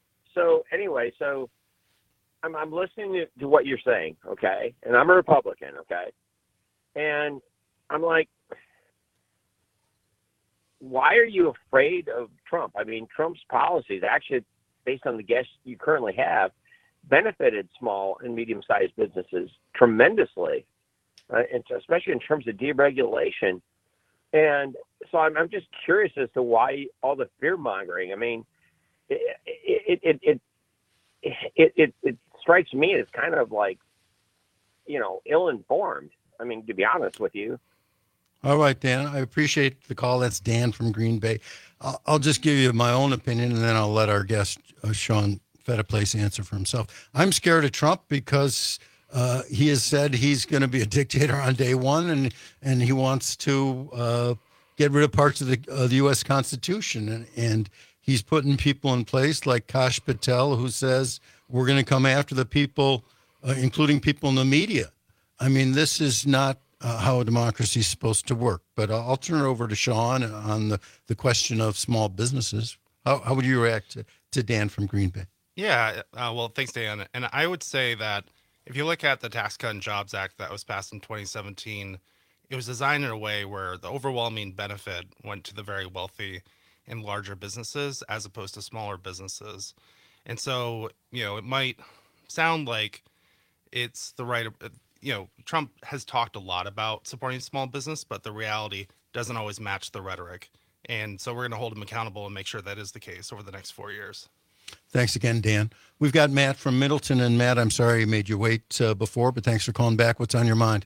so anyway, so I'm, I'm listening to, to what you're saying, okay? And I'm a Republican, okay? And I'm like, why are you afraid of Trump? I mean, Trump's policies, actually, based on the guests you currently have, benefited small and medium-sized businesses tremendously, uh, and especially in terms of deregulation. And so I'm, I'm just curious as to why all the fear-mongering. I mean, it it it it it, it, it strikes me as kind of like, you know, ill-informed. I mean, to be honest with you. All right, Dan, I appreciate the call. That's Dan from Green Bay. I'll, I'll just give you my own opinion, and then I'll let our guest, uh, Sean Fetterplace, answer for himself. I'm scared of Trump because uh, he has said he's going to be a dictator on day one, and, and he wants to uh, get rid of parts of the, uh, the U S Constitution. And, and he's putting people in place like Kash Patel, who says we're going to come after the people, uh, including people in the media. I mean, this is not Uh, how a democracy is supposed to work. But I'll, I'll turn it over to Sean on the, the question of small businesses. How, how would you react to, to Dan from Green Bay? Yeah, uh, well, thanks, Dan. And I would say that if you look at the Tax Cut and Jobs Act that was passed in twenty seventeen, it was designed in a way where the overwhelming benefit went to the very wealthy and larger businesses as opposed to smaller businesses. And so, you know, it might sound like it's the right, you know, Trump has talked a lot about supporting small business, but the reality doesn't always match the rhetoric. And so we're going to hold him accountable and make sure that is the case over the next four years. Thanks again, Dan. We've got Matt from Middleton. And Matt, I'm sorry I made you wait uh, before, but thanks for calling back. What's on your mind?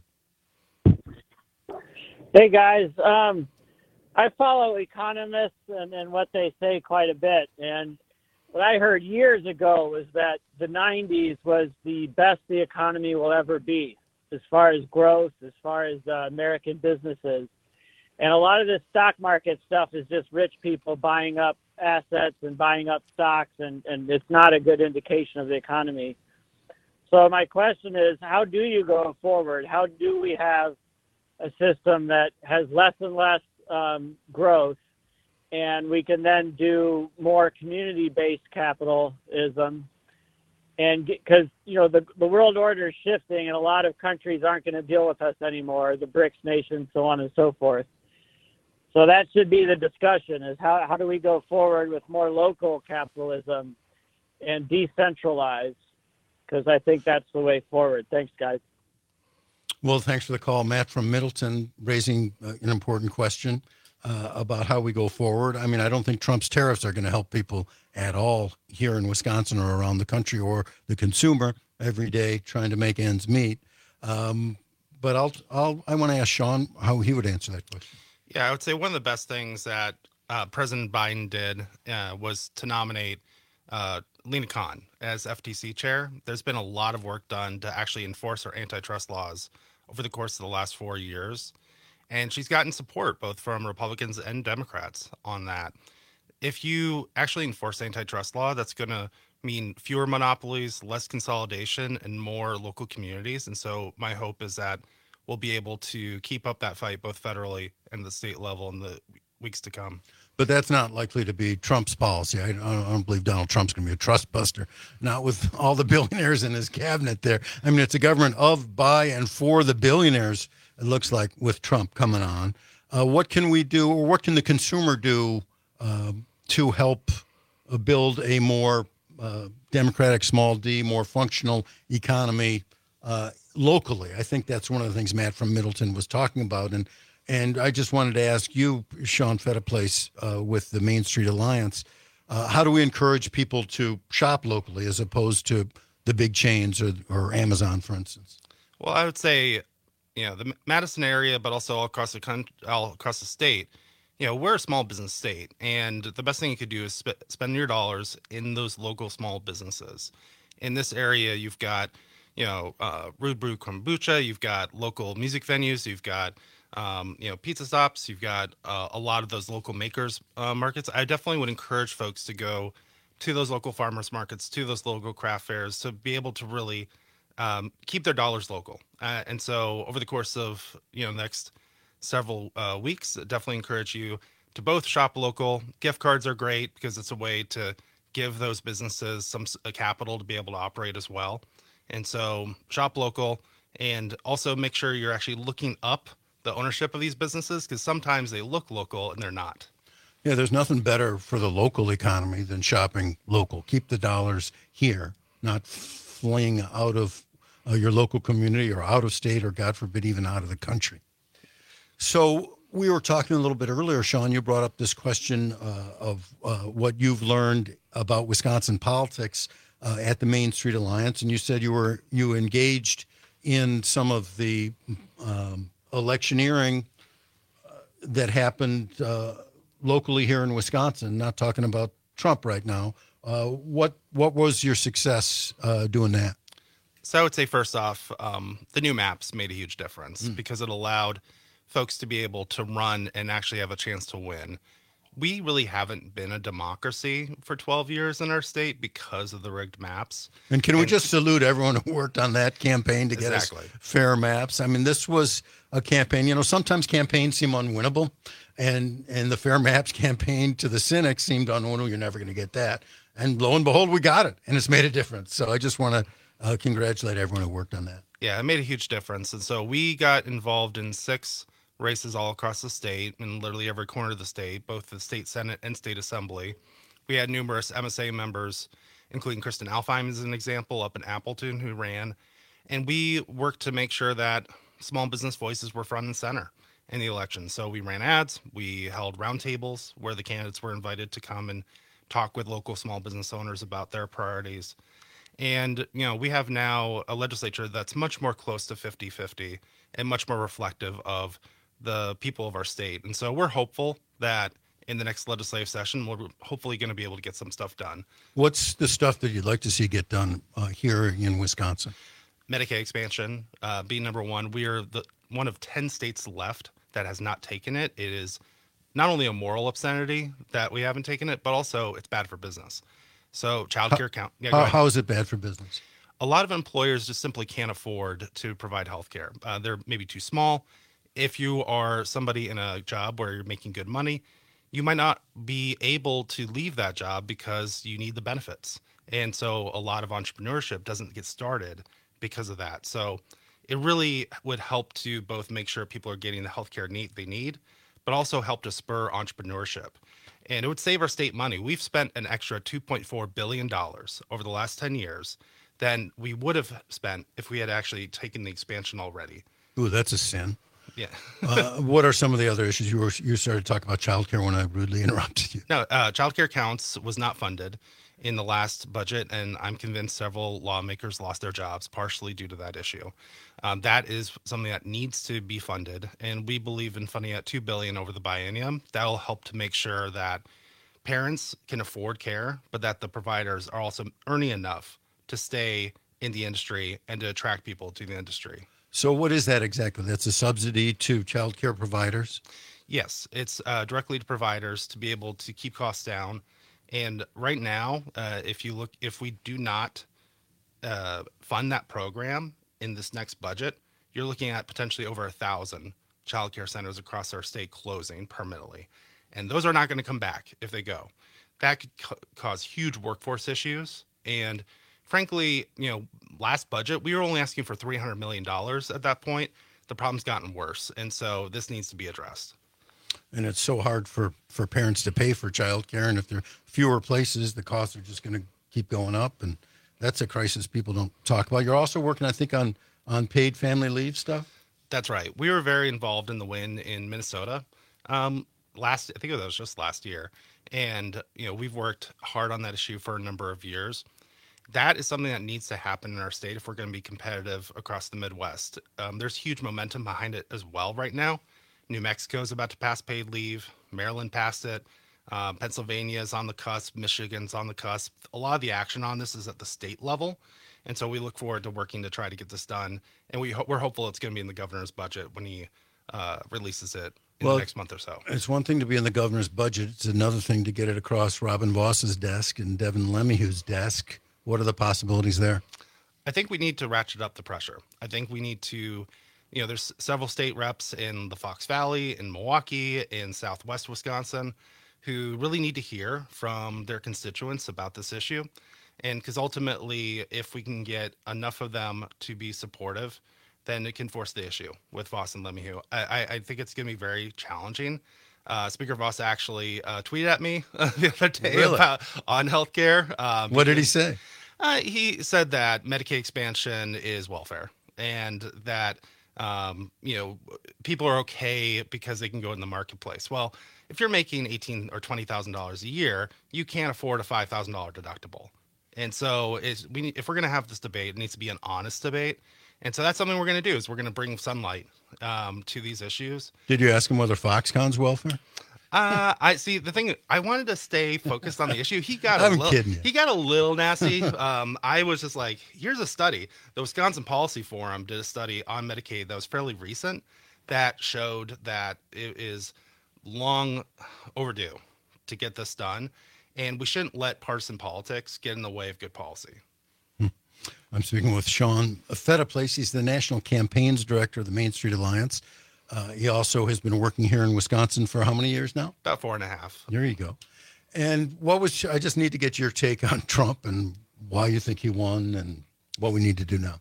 Hey, guys. Um, I follow economists and, and what they say quite a bit. And what I heard years ago was that the nineties was the best the economy will ever be, as far as growth, as far as uh, American businesses. And a lot of this stock market stuff is just rich people buying up assets and buying up stocks, and, and it's not a good indication of the economy. So my question is, how do you go forward? How do we have a system that has less and less um, growth, and we can then do more community-based capitalism? And because, you know, the, the world order is shifting, and a lot of countries aren't going to deal with us anymore, the BRICS nations, so on and so forth. So that should be the discussion, is how, how do we go forward with more local capitalism and decentralize? Because I think that's the way forward. Thanks, guys. Well, thanks for the call. Matt from Middleton raising uh, an important question. uh, about how we go forward. I mean, I don't think Trump's tariffs are going to help people at all here in Wisconsin or around the country, or the consumer every day trying to make ends meet. Um, but I'll, I'll, I want to ask Sean how he would answer that question. Yeah, I would say one of the best things that uh, President Biden did uh, was to nominate uh, Lena Khan as F T C chair. There's been a lot of work done to actually enforce our antitrust laws over the course of the last four years. And she's gotten support both from Republicans and Democrats on that. If you actually enforce antitrust law, that's going to mean fewer monopolies, less consolidation, and more local communities. And so my hope is that we'll be able to keep up that fight both federally and the state level in the weeks to come. But that's not likely to be Trump's policy. I, I don't believe Donald Trump's going to be a trust buster, not with all the billionaires in his cabinet there. I mean, it's a government of, by, and for the billionaires, it looks like, with Trump coming on. Uh, what can we do, or what can the consumer do uh, to help uh, build a more uh, democratic, small d, more functional economy uh, locally? I think that's one of the things Matt from Middleton was talking about. And And I just wanted to ask you, Sean Fettiplace, uh, with the Main Street Alliance, uh, how do we encourage people to shop locally as opposed to the big chains or, or Amazon, for instance? Well, I would say, you know, the Madison area, but also all across the country, all across the state, you know, we're a small business state, and the best thing you could do is sp- spend your dollars in those local small businesses. In this area, you've got, you know, uh, Rude Brew Kombucha, you've got local music venues, you've got Um, you know, pizza stops, you've got uh, a lot of those local makers uh, markets. I definitely would encourage folks to go to those local farmers markets, to those local craft fairs, to be able to really um, keep their dollars local. Uh, and so over the course of, you know, next several uh, weeks, I definitely encourage you to both shop local. Gift cards are great because it's a way to give those businesses some s- a capital to be able to operate as well. And so shop local, and also make sure you're actually looking up the ownership of these businesses, because sometimes they look local and they're not. Yeah, there's nothing better for the local economy than shopping local. Keep the dollars here, not fleeing out of uh, your local community or out of state, or God forbid, even out of the country. So we were talking a little bit earlier, Sean, you brought up this question uh, of uh, what you've learned about Wisconsin politics uh, at the Main Street Alliance. And you said you were, you engaged in some of the um, electioneering uh, that happened uh, locally here in Wisconsin, not talking about Trump right now. Uh, what what was your success uh, doing that? So I would say, first off, um, the new maps made a huge difference Mm. because it allowed folks to be able to run and actually have a chance to win. We really haven't been a democracy for twelve years in our state because of the rigged maps. And can we just salute everyone who worked on that campaign to get Exactly. us fair maps? I mean, this was a campaign, you know, sometimes campaigns seem unwinnable, and, and the fair maps campaign to the cynics seemed unwinnable. You're never going to get that. And lo and behold, we got it, and it's made a difference. So I just want to uh, congratulate everyone who worked on that. Yeah, it made a huge difference. And so we got involved in six races all across the state, in literally every corner of the state, both the state Senate and state assembly. We had numerous M S A members, including Kristen Alfheim as an example up in Appleton, who ran. And we worked to make sure that small business voices were front and center in the election. So we ran ads, we held roundtables where the candidates were invited to come and talk with local small business owners about their priorities. And, you know, we have now a legislature that's much more close to fifty-fifty and much more reflective of the people of our state. And so we're hopeful that in the next legislative session, we're hopefully going to be able to get some stuff done. What's the stuff that you'd like to see get done uh, here in Wisconsin? Medicaid expansion, uh, being number one. We are the one of ten states left that has not taken it. It is not only a moral obscenity that we haven't taken it, but also it's bad for business. So childcare count. Yeah, go How, ahead. how is it bad for business? A lot of employers just simply can't afford to provide health care. Uh, they're maybe too small. If you are somebody in a job where you're making good money, you might not be able to leave that job because you need the benefits. And so a lot of entrepreneurship doesn't get started because of that. So it really would help to both make sure people are getting the healthcare need they need, but also help to spur entrepreneurship. And it would save our state money. We've spent an extra two point four billion dollars over the last ten years than we would have spent if we had actually taken the expansion already. Ooh, that's a sin. Yeah. uh, what are some of the other issues? You were you started talking about childcare when I rudely interrupted you. No, uh, childcare counts was not funded in the last budget, and I'm convinced several lawmakers lost their jobs partially due to that issue. Um, that is something that needs to be funded, and we believe in funding at two billion dollars over the biennium. That will help to make sure that parents can afford care, but that the providers are also earning enough to stay in the industry and to attract people to the industry. So what is that exactly? That's a subsidy to child care providers? Yes, it's uh, directly to providers to be able to keep costs down. And right now, uh, if you look, if we do not uh, fund that program in this next budget, you're looking at potentially over a thousand child care centers across our state closing permanently. And those are not going to come back if they go. That could ca- cause huge workforce issues. And frankly, you know, last budget, we were only asking for three hundred million dollars at that point. The problem's gotten worse. And so this needs to be addressed. And it's so hard for, for parents to pay for childcare. And if there are fewer places, the costs are just going to keep going up. And that's a crisis people don't talk about. You're also working, I think, on, on paid family leave stuff? That's right. We were very involved in the win in Minnesota. Um, last, I think it was just last year. And, you know, we've worked hard on that issue for a number of years. That is something that needs to happen in our state if we're going to be competitive across the Midwest. Um, there's huge momentum behind it as well right now. New Mexico is about to pass paid leave. Maryland passed it. Uh, Pennsylvania is on the cusp. Michigan's on the cusp. A lot of the action on this is at the state level. And so we look forward to working to try to get this done. And we ho- we're hopeful it's going to be in the governor's budget when he uh, releases it in Well, the next month or so. It's one thing to be in the governor's budget. It's another thing to get it across Robin Voss's desk and Devin Lemieux's desk. What are the possibilities there? I think we need to ratchet up the pressure. I think we need to, you know, there's several state reps in the Fox Valley, in Milwaukee, in Southwest Wisconsin, who really need to hear from their constituents about this issue. And because ultimately, if we can get enough of them to be supportive, then it can force the issue with Voss and Lemieux. I, I, I think it's going to be very challenging. Uh, Speaker Voss actually uh, tweeted at me the other day Really? about on healthcare. Um, What did he because- say? Uh, he said that Medicaid expansion is welfare, and that um, you know, people are okay because they can go in the marketplace. Well, if you're making eighteen or twenty thousand dollars a year, you can't afford a five thousand dollar deductible. And so, it's, we need, if we're going to have this debate, it needs to be an honest debate. And so that's something we're going to do is we're going to bring sunlight um, to these issues. Did you ask him whether Foxconn's welfare? Uh, I see. The thing, I wanted to stay focused on the issue. He got a I'm little, kidding you. he got a little nasty. Um, I was just like, here's a study. The Wisconsin Policy Forum did a study on Medicaid that was fairly recent that showed that it is long overdue to get this done, and we shouldn't let partisan politics get in the way of good policy. I'm speaking with Sean Fettiplace. He's the National Campaigns Director of the Main Street Alliance. Uh, he also has been working here in Wisconsin for how many years now? About four and a half. There you go. And what was, I just need to get your take on Trump and why you think he won and what we need to do now.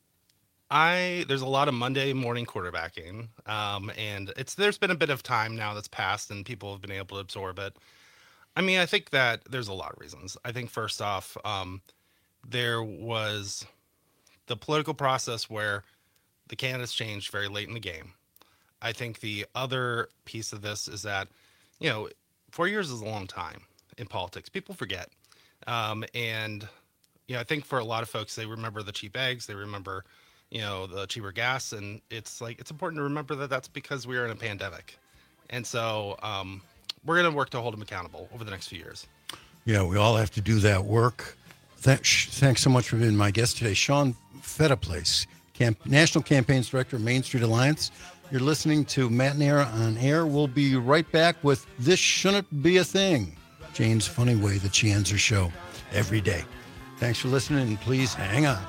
I there's a lot of Monday morning quarterbacking, um, and it's there's been a bit of time now that's passed, and people have been able to absorb it. I mean, I think that there's a lot of reasons. I think first off, um, there was the political process where the candidates changed very late in the game. I think the other piece of this is that, you know, four years is a long time in politics. People forget. Um, and, you know, I think for a lot of folks, they remember the cheap eggs. They remember, you know, the cheaper gas. And it's like, it's important to remember that that's because we are in a pandemic. And so um, we're going to work to hold them accountable over the next few years. Yeah, we all have to do that work. Thanks, thanks so much for being my guest today. Sean Fettiplace, Camp, National Campaigns Director, Main Street Alliance. You're listening to Matt and Era on Air. We'll be right back with This Shouldn't Be a Thing, Jane's funny way that she ends her show every day. Thanks for listening, and please hang on.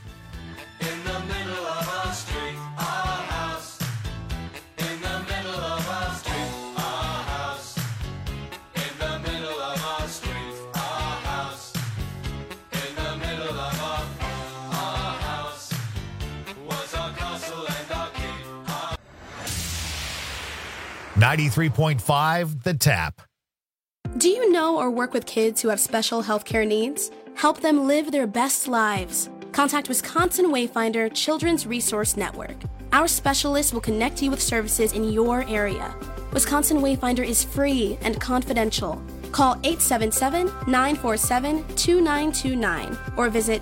In the middle of our street, our house. In the middle of our street, our house. In the middle of our street, our house. In the middle of our, our house was our castle and our king. Our ninety-three point five The Tap. Do you know or work with kids who have special healthcare needs? Help them live their best lives. Contact Wisconsin Wayfinder Children's Resource Network. Our specialists will connect you with services in your area. Wisconsin Wayfinder is free and confidential. Call eight seven seven, nine four seven, two nine two nine or visit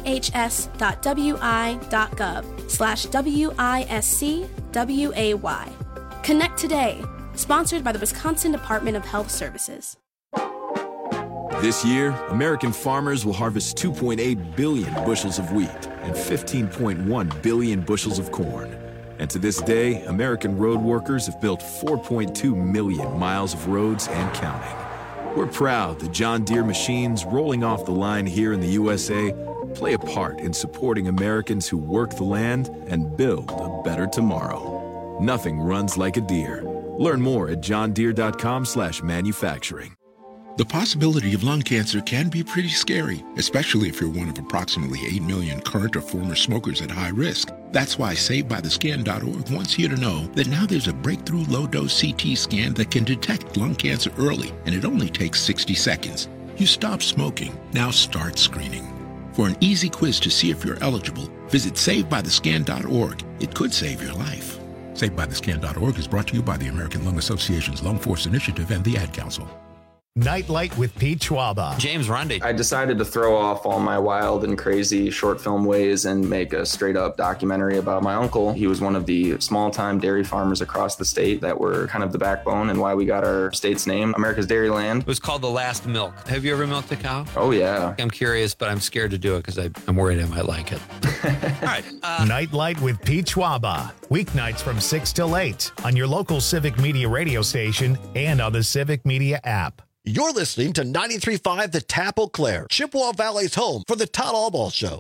dhs.wi.gov slash W-I-S-C-W-A-Y. Connect today. Sponsored by the Wisconsin Department of Health Services. This year, American farmers will harvest two point eight billion bushels of wheat and fifteen point one billion bushels of corn. And to this day, American road workers have built four point two million miles of roads and counting. We're proud that John Deere machines rolling off the line here in the U S A play a part in supporting Americans who work the land and build a better tomorrow. Nothing runs like a Deere. Learn more at john deere dot com slash manufacturing. The possibility of lung cancer can be pretty scary, especially if you're one of approximately eight million current or former smokers at high risk. That's why Saved By The Scan dot org wants you to know that now there's a breakthrough low-dose C T scan that can detect lung cancer early, and it only takes sixty seconds. You stop smoking, now start screening. For an easy quiz to see if you're eligible, visit Saved By The Scan dot org. It could save your life. Saved By The Scan dot org is brought to you by the American Lung Association's Lung Force Initiative and the Ad Council. Nightlight with Pete Schwaba. James Rundy. I decided to throw off all my wild and crazy short film ways and make a straight up documentary about my uncle. He was one of the small time dairy farmers across the state that were kind of the backbone and why we got our state's name, America's Dairyland. It was called The Last Milk. Have you ever milked a cow? Oh, yeah. I'm curious, but I'm scared to do it because I'm worried I might like it. All right. Uh, Nightlight with Pete Schwaba. Weeknights from six till eight on your local Civic Media radio station and on the Civic Media app. You're listening to ninety-three point five The Tap Eau Claire, Chippewa Valley's home for the Todd Albaugh Show.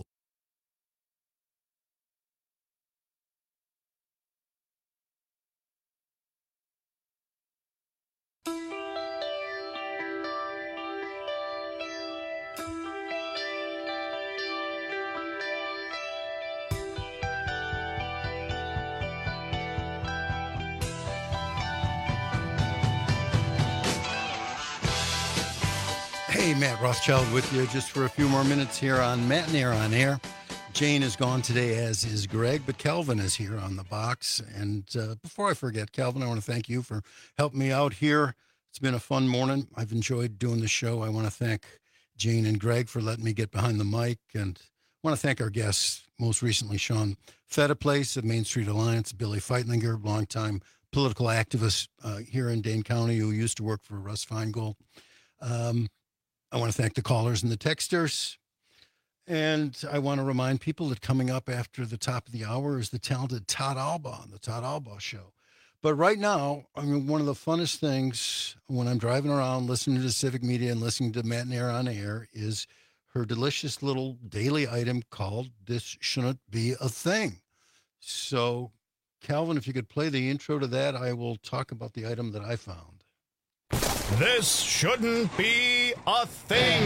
Hey, Matt Rothschild with you just for a few more minutes here on Matt and Air on Air. Jane is gone today, as is Greg, but Kelvin is here on the box. And uh, before I forget, Kelvin, I want to thank you for helping me out here. It's been a fun morning. I've enjoyed doing the show. I want to thank Jane and Greg for letting me get behind the mic. And I want to thank our guests, most recently Sean Fettiplace of Main Street Alliance, Billy Feitlinger, longtime political activist uh, here in Dane County who used to work for Russ Feingold. Um, I want to thank the callers and the texters. And I want to remind people that coming up after the top of the hour is the talented Todd Albaugh on the Todd Albaugh Show. But right now, I mean, one of the funnest things when I'm driving around listening to Civic Media and listening to Matt and Air on Air is her delicious little daily item called This Shouldn't Be a Thing. So, Calvin, if you could play the intro to that, I will talk about the item that I found. This shouldn't be a thing.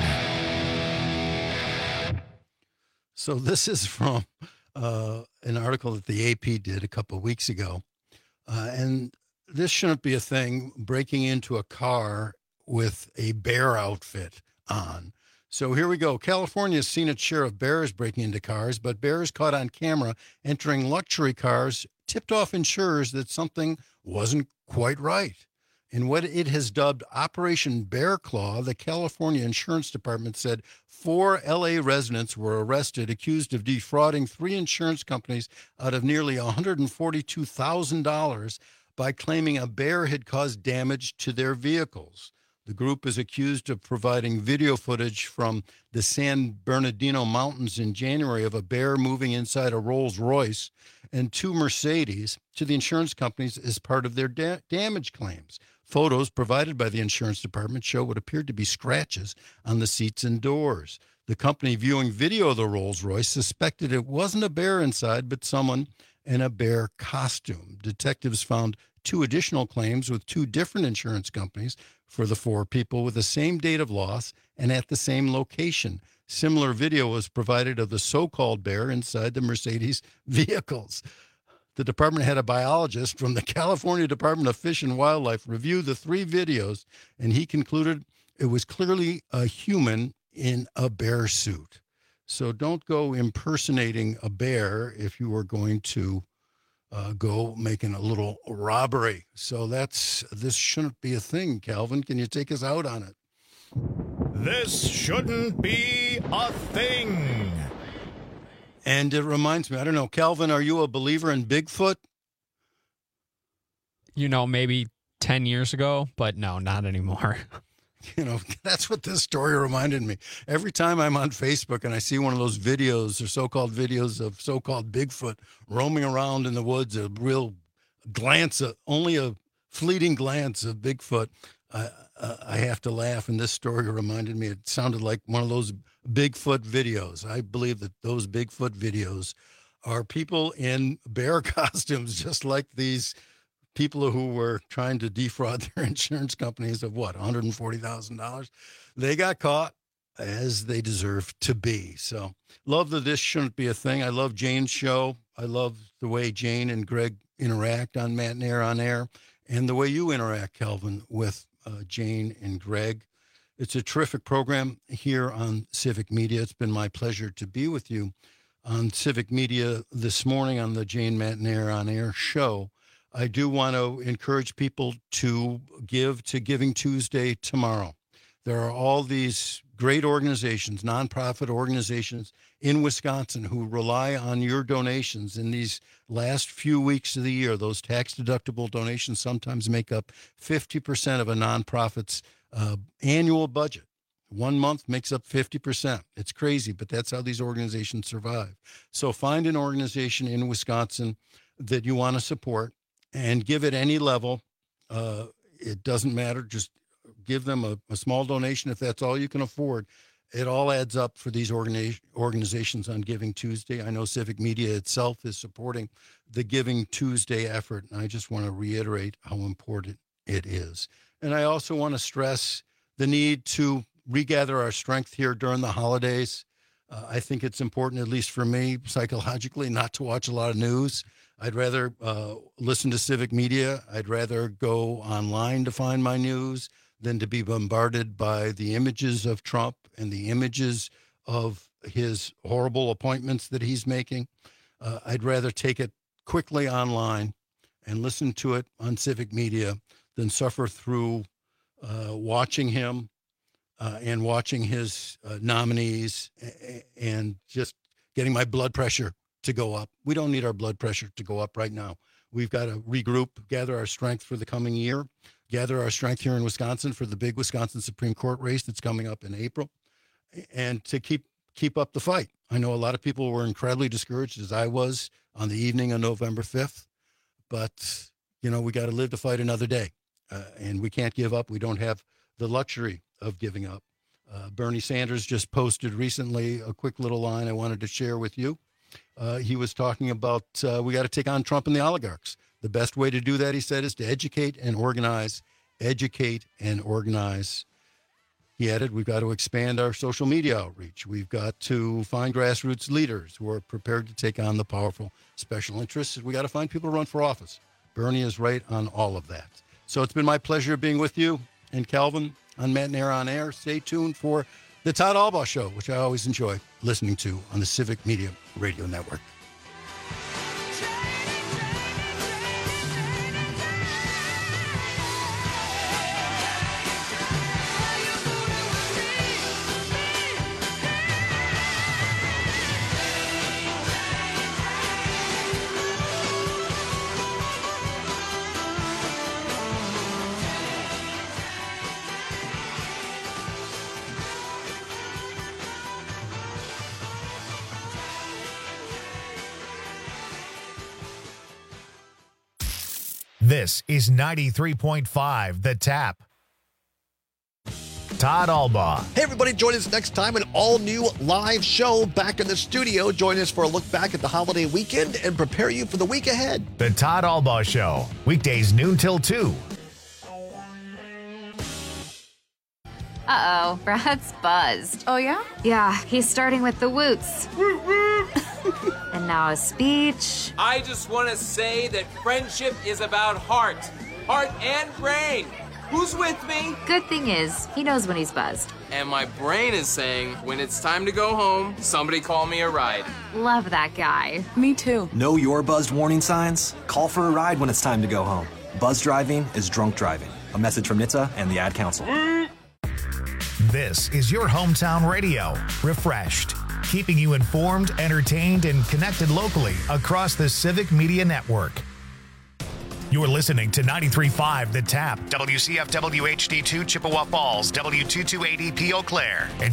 So this is from uh, an article that the A P did a couple of weeks ago. Uh, and this shouldn't be a thing, breaking into a car with a bear outfit on. So here we go. California has seen its share of bears breaking into cars, but bears caught on camera entering luxury cars tipped off insurers that something wasn't quite right. In what it has dubbed Operation Bear Claw, the California Insurance Department said four L A residents were arrested accused of defrauding three insurance companies out of nearly one hundred forty-two thousand dollars by claiming a bear had caused damage to their vehicles. The group is accused of providing video footage from the San Bernardino Mountains in January of a bear moving inside a Rolls-Royce and two Mercedes to the insurance companies as part of their da- damage claims. Photos provided by the insurance department show what appeared to be scratches on the seats and doors. The company viewing video of the Rolls-Royce suspected it wasn't a bear inside, but someone in a bear costume. Detectives found two additional claims with two different insurance companies for the four people with the same date of loss and at the same location. Similar video was provided of the so-called bear inside the Mercedes vehicles. The department had a biologist from the California Department of Fish and Wildlife review the three videos, and he concluded it was clearly a human in a bear suit. So don't go impersonating a bear if you are going to uh, go making a little robbery. So that's, this shouldn't be a thing. Calvin, can you take us out on it? This shouldn't be a thing. And it reminds me, I don't know, Calvin, are you a believer in Bigfoot? You know, maybe ten years ago, but no, not anymore. You know, that's what this story reminded me. Every time I'm on Facebook and I see one of those videos or so-called videos of so-called Bigfoot roaming around in the woods, a real glance, of, only a fleeting glance of Bigfoot, uh, uh, I have to laugh. And this story reminded me, it sounded like one of those Bigfoot videos. I believe that those Bigfoot videos are people in bear costumes, just like these people who were trying to defraud their insurance companies of what, one hundred forty thousand dollars. They got caught, as they deserve to be. So love that this shouldn't be a thing. I love Jane's show. I love the way Jane and Greg interact on Matt and Air on Air, and the way you interact, Calvin, with uh, Jane and Greg. It's a terrific program here on Civic Media. It's been my pleasure to be with you on Civic Media this morning on the Jane, Matt and Air on Air show. I do want to encourage people to give to Giving Tuesday tomorrow. There are all these great organizations, nonprofit organizations in Wisconsin who rely on your donations in these last few weeks of the year. Those tax-deductible donations sometimes make up fifty percent of a nonprofit's uh, annual budget. One month makes up fifty percent. It's crazy, but that's how these organizations survive. So find an organization in Wisconsin that you want to support and give at any level. Uh, it doesn't matter. Just give them a, a small donation if that's all you can afford. It all adds up for these organi- organizations on Giving Tuesday. I know Civic Media itself is supporting the Giving Tuesday effort, and I just want to reiterate how important it is. And I also want to stress the need to regather our strength here during the holidays. Uh, I think it's important, at least for me, psychologically, not to watch a lot of news. I'd rather uh, listen to Civic Media. I'd rather go online to find my news than to be bombarded by the images of Trump and the images of his horrible appointments that he's making. Uh, I'd rather take it quickly online and listen to it on Civic Media than suffer through uh, watching him uh, and watching his uh, nominees and just getting my blood pressure to go up. We don't need our blood pressure to go up right now. We've got to regroup, gather our strength for the coming year, gather our strength here in Wisconsin for the big Wisconsin Supreme Court race that's coming up in April, and to keep keep up the fight. I know a lot of people were incredibly discouraged, as I was, on the evening of November fifth, but, you know, we got to live to fight another day, uh, and we can't give up. We don't have the luxury of giving up. Uh, Bernie Sanders just posted recently a quick little line I wanted to share with you. Uh, he was talking about uh, we got to take on Trump and the oligarchs. The best way to do that, he said, is to educate and organize, educate and organize. He added, we've got to expand our social media outreach. We've got to find grassroots leaders who are prepared to take on the powerful special interests. We got to find people to run for office. Bernie is right on all of that. So it's been my pleasure being with you and Calvin on Matt and Air on Air. Stay tuned for the Todd Albaugh Show, which I always enjoy listening to on the Civic Media Radio Network. This is ninety-three point five The Tap. Todd Albaugh. Hey, everybody, join us next time. An all-new live show back in the studio. Join us for a look back at the holiday weekend and prepare you for the week ahead. The Todd Albaugh Show. Weekdays noon till two. Uh-oh, Brad's buzzed. Oh, yeah? Yeah, he's starting with the woots. And now a speech. I just want to say that friendship is about heart, heart and brain. Who's with me? Good thing is, he knows when he's buzzed. And my brain is saying, when it's time to go home, somebody call me a ride. Love that guy. Me too. Know your buzzed warning signs? Call for a ride when it's time to go home. Buzz driving is drunk driving. A message from N H T S A and the Ad Council. This is your hometown radio, refreshed, keeping you informed, entertained, and connected locally across the Civic Media Network. You're listening to ninety-three point five The Tap, W C F W H D two Chippewa Falls, W two two eighty P Eau Claire, and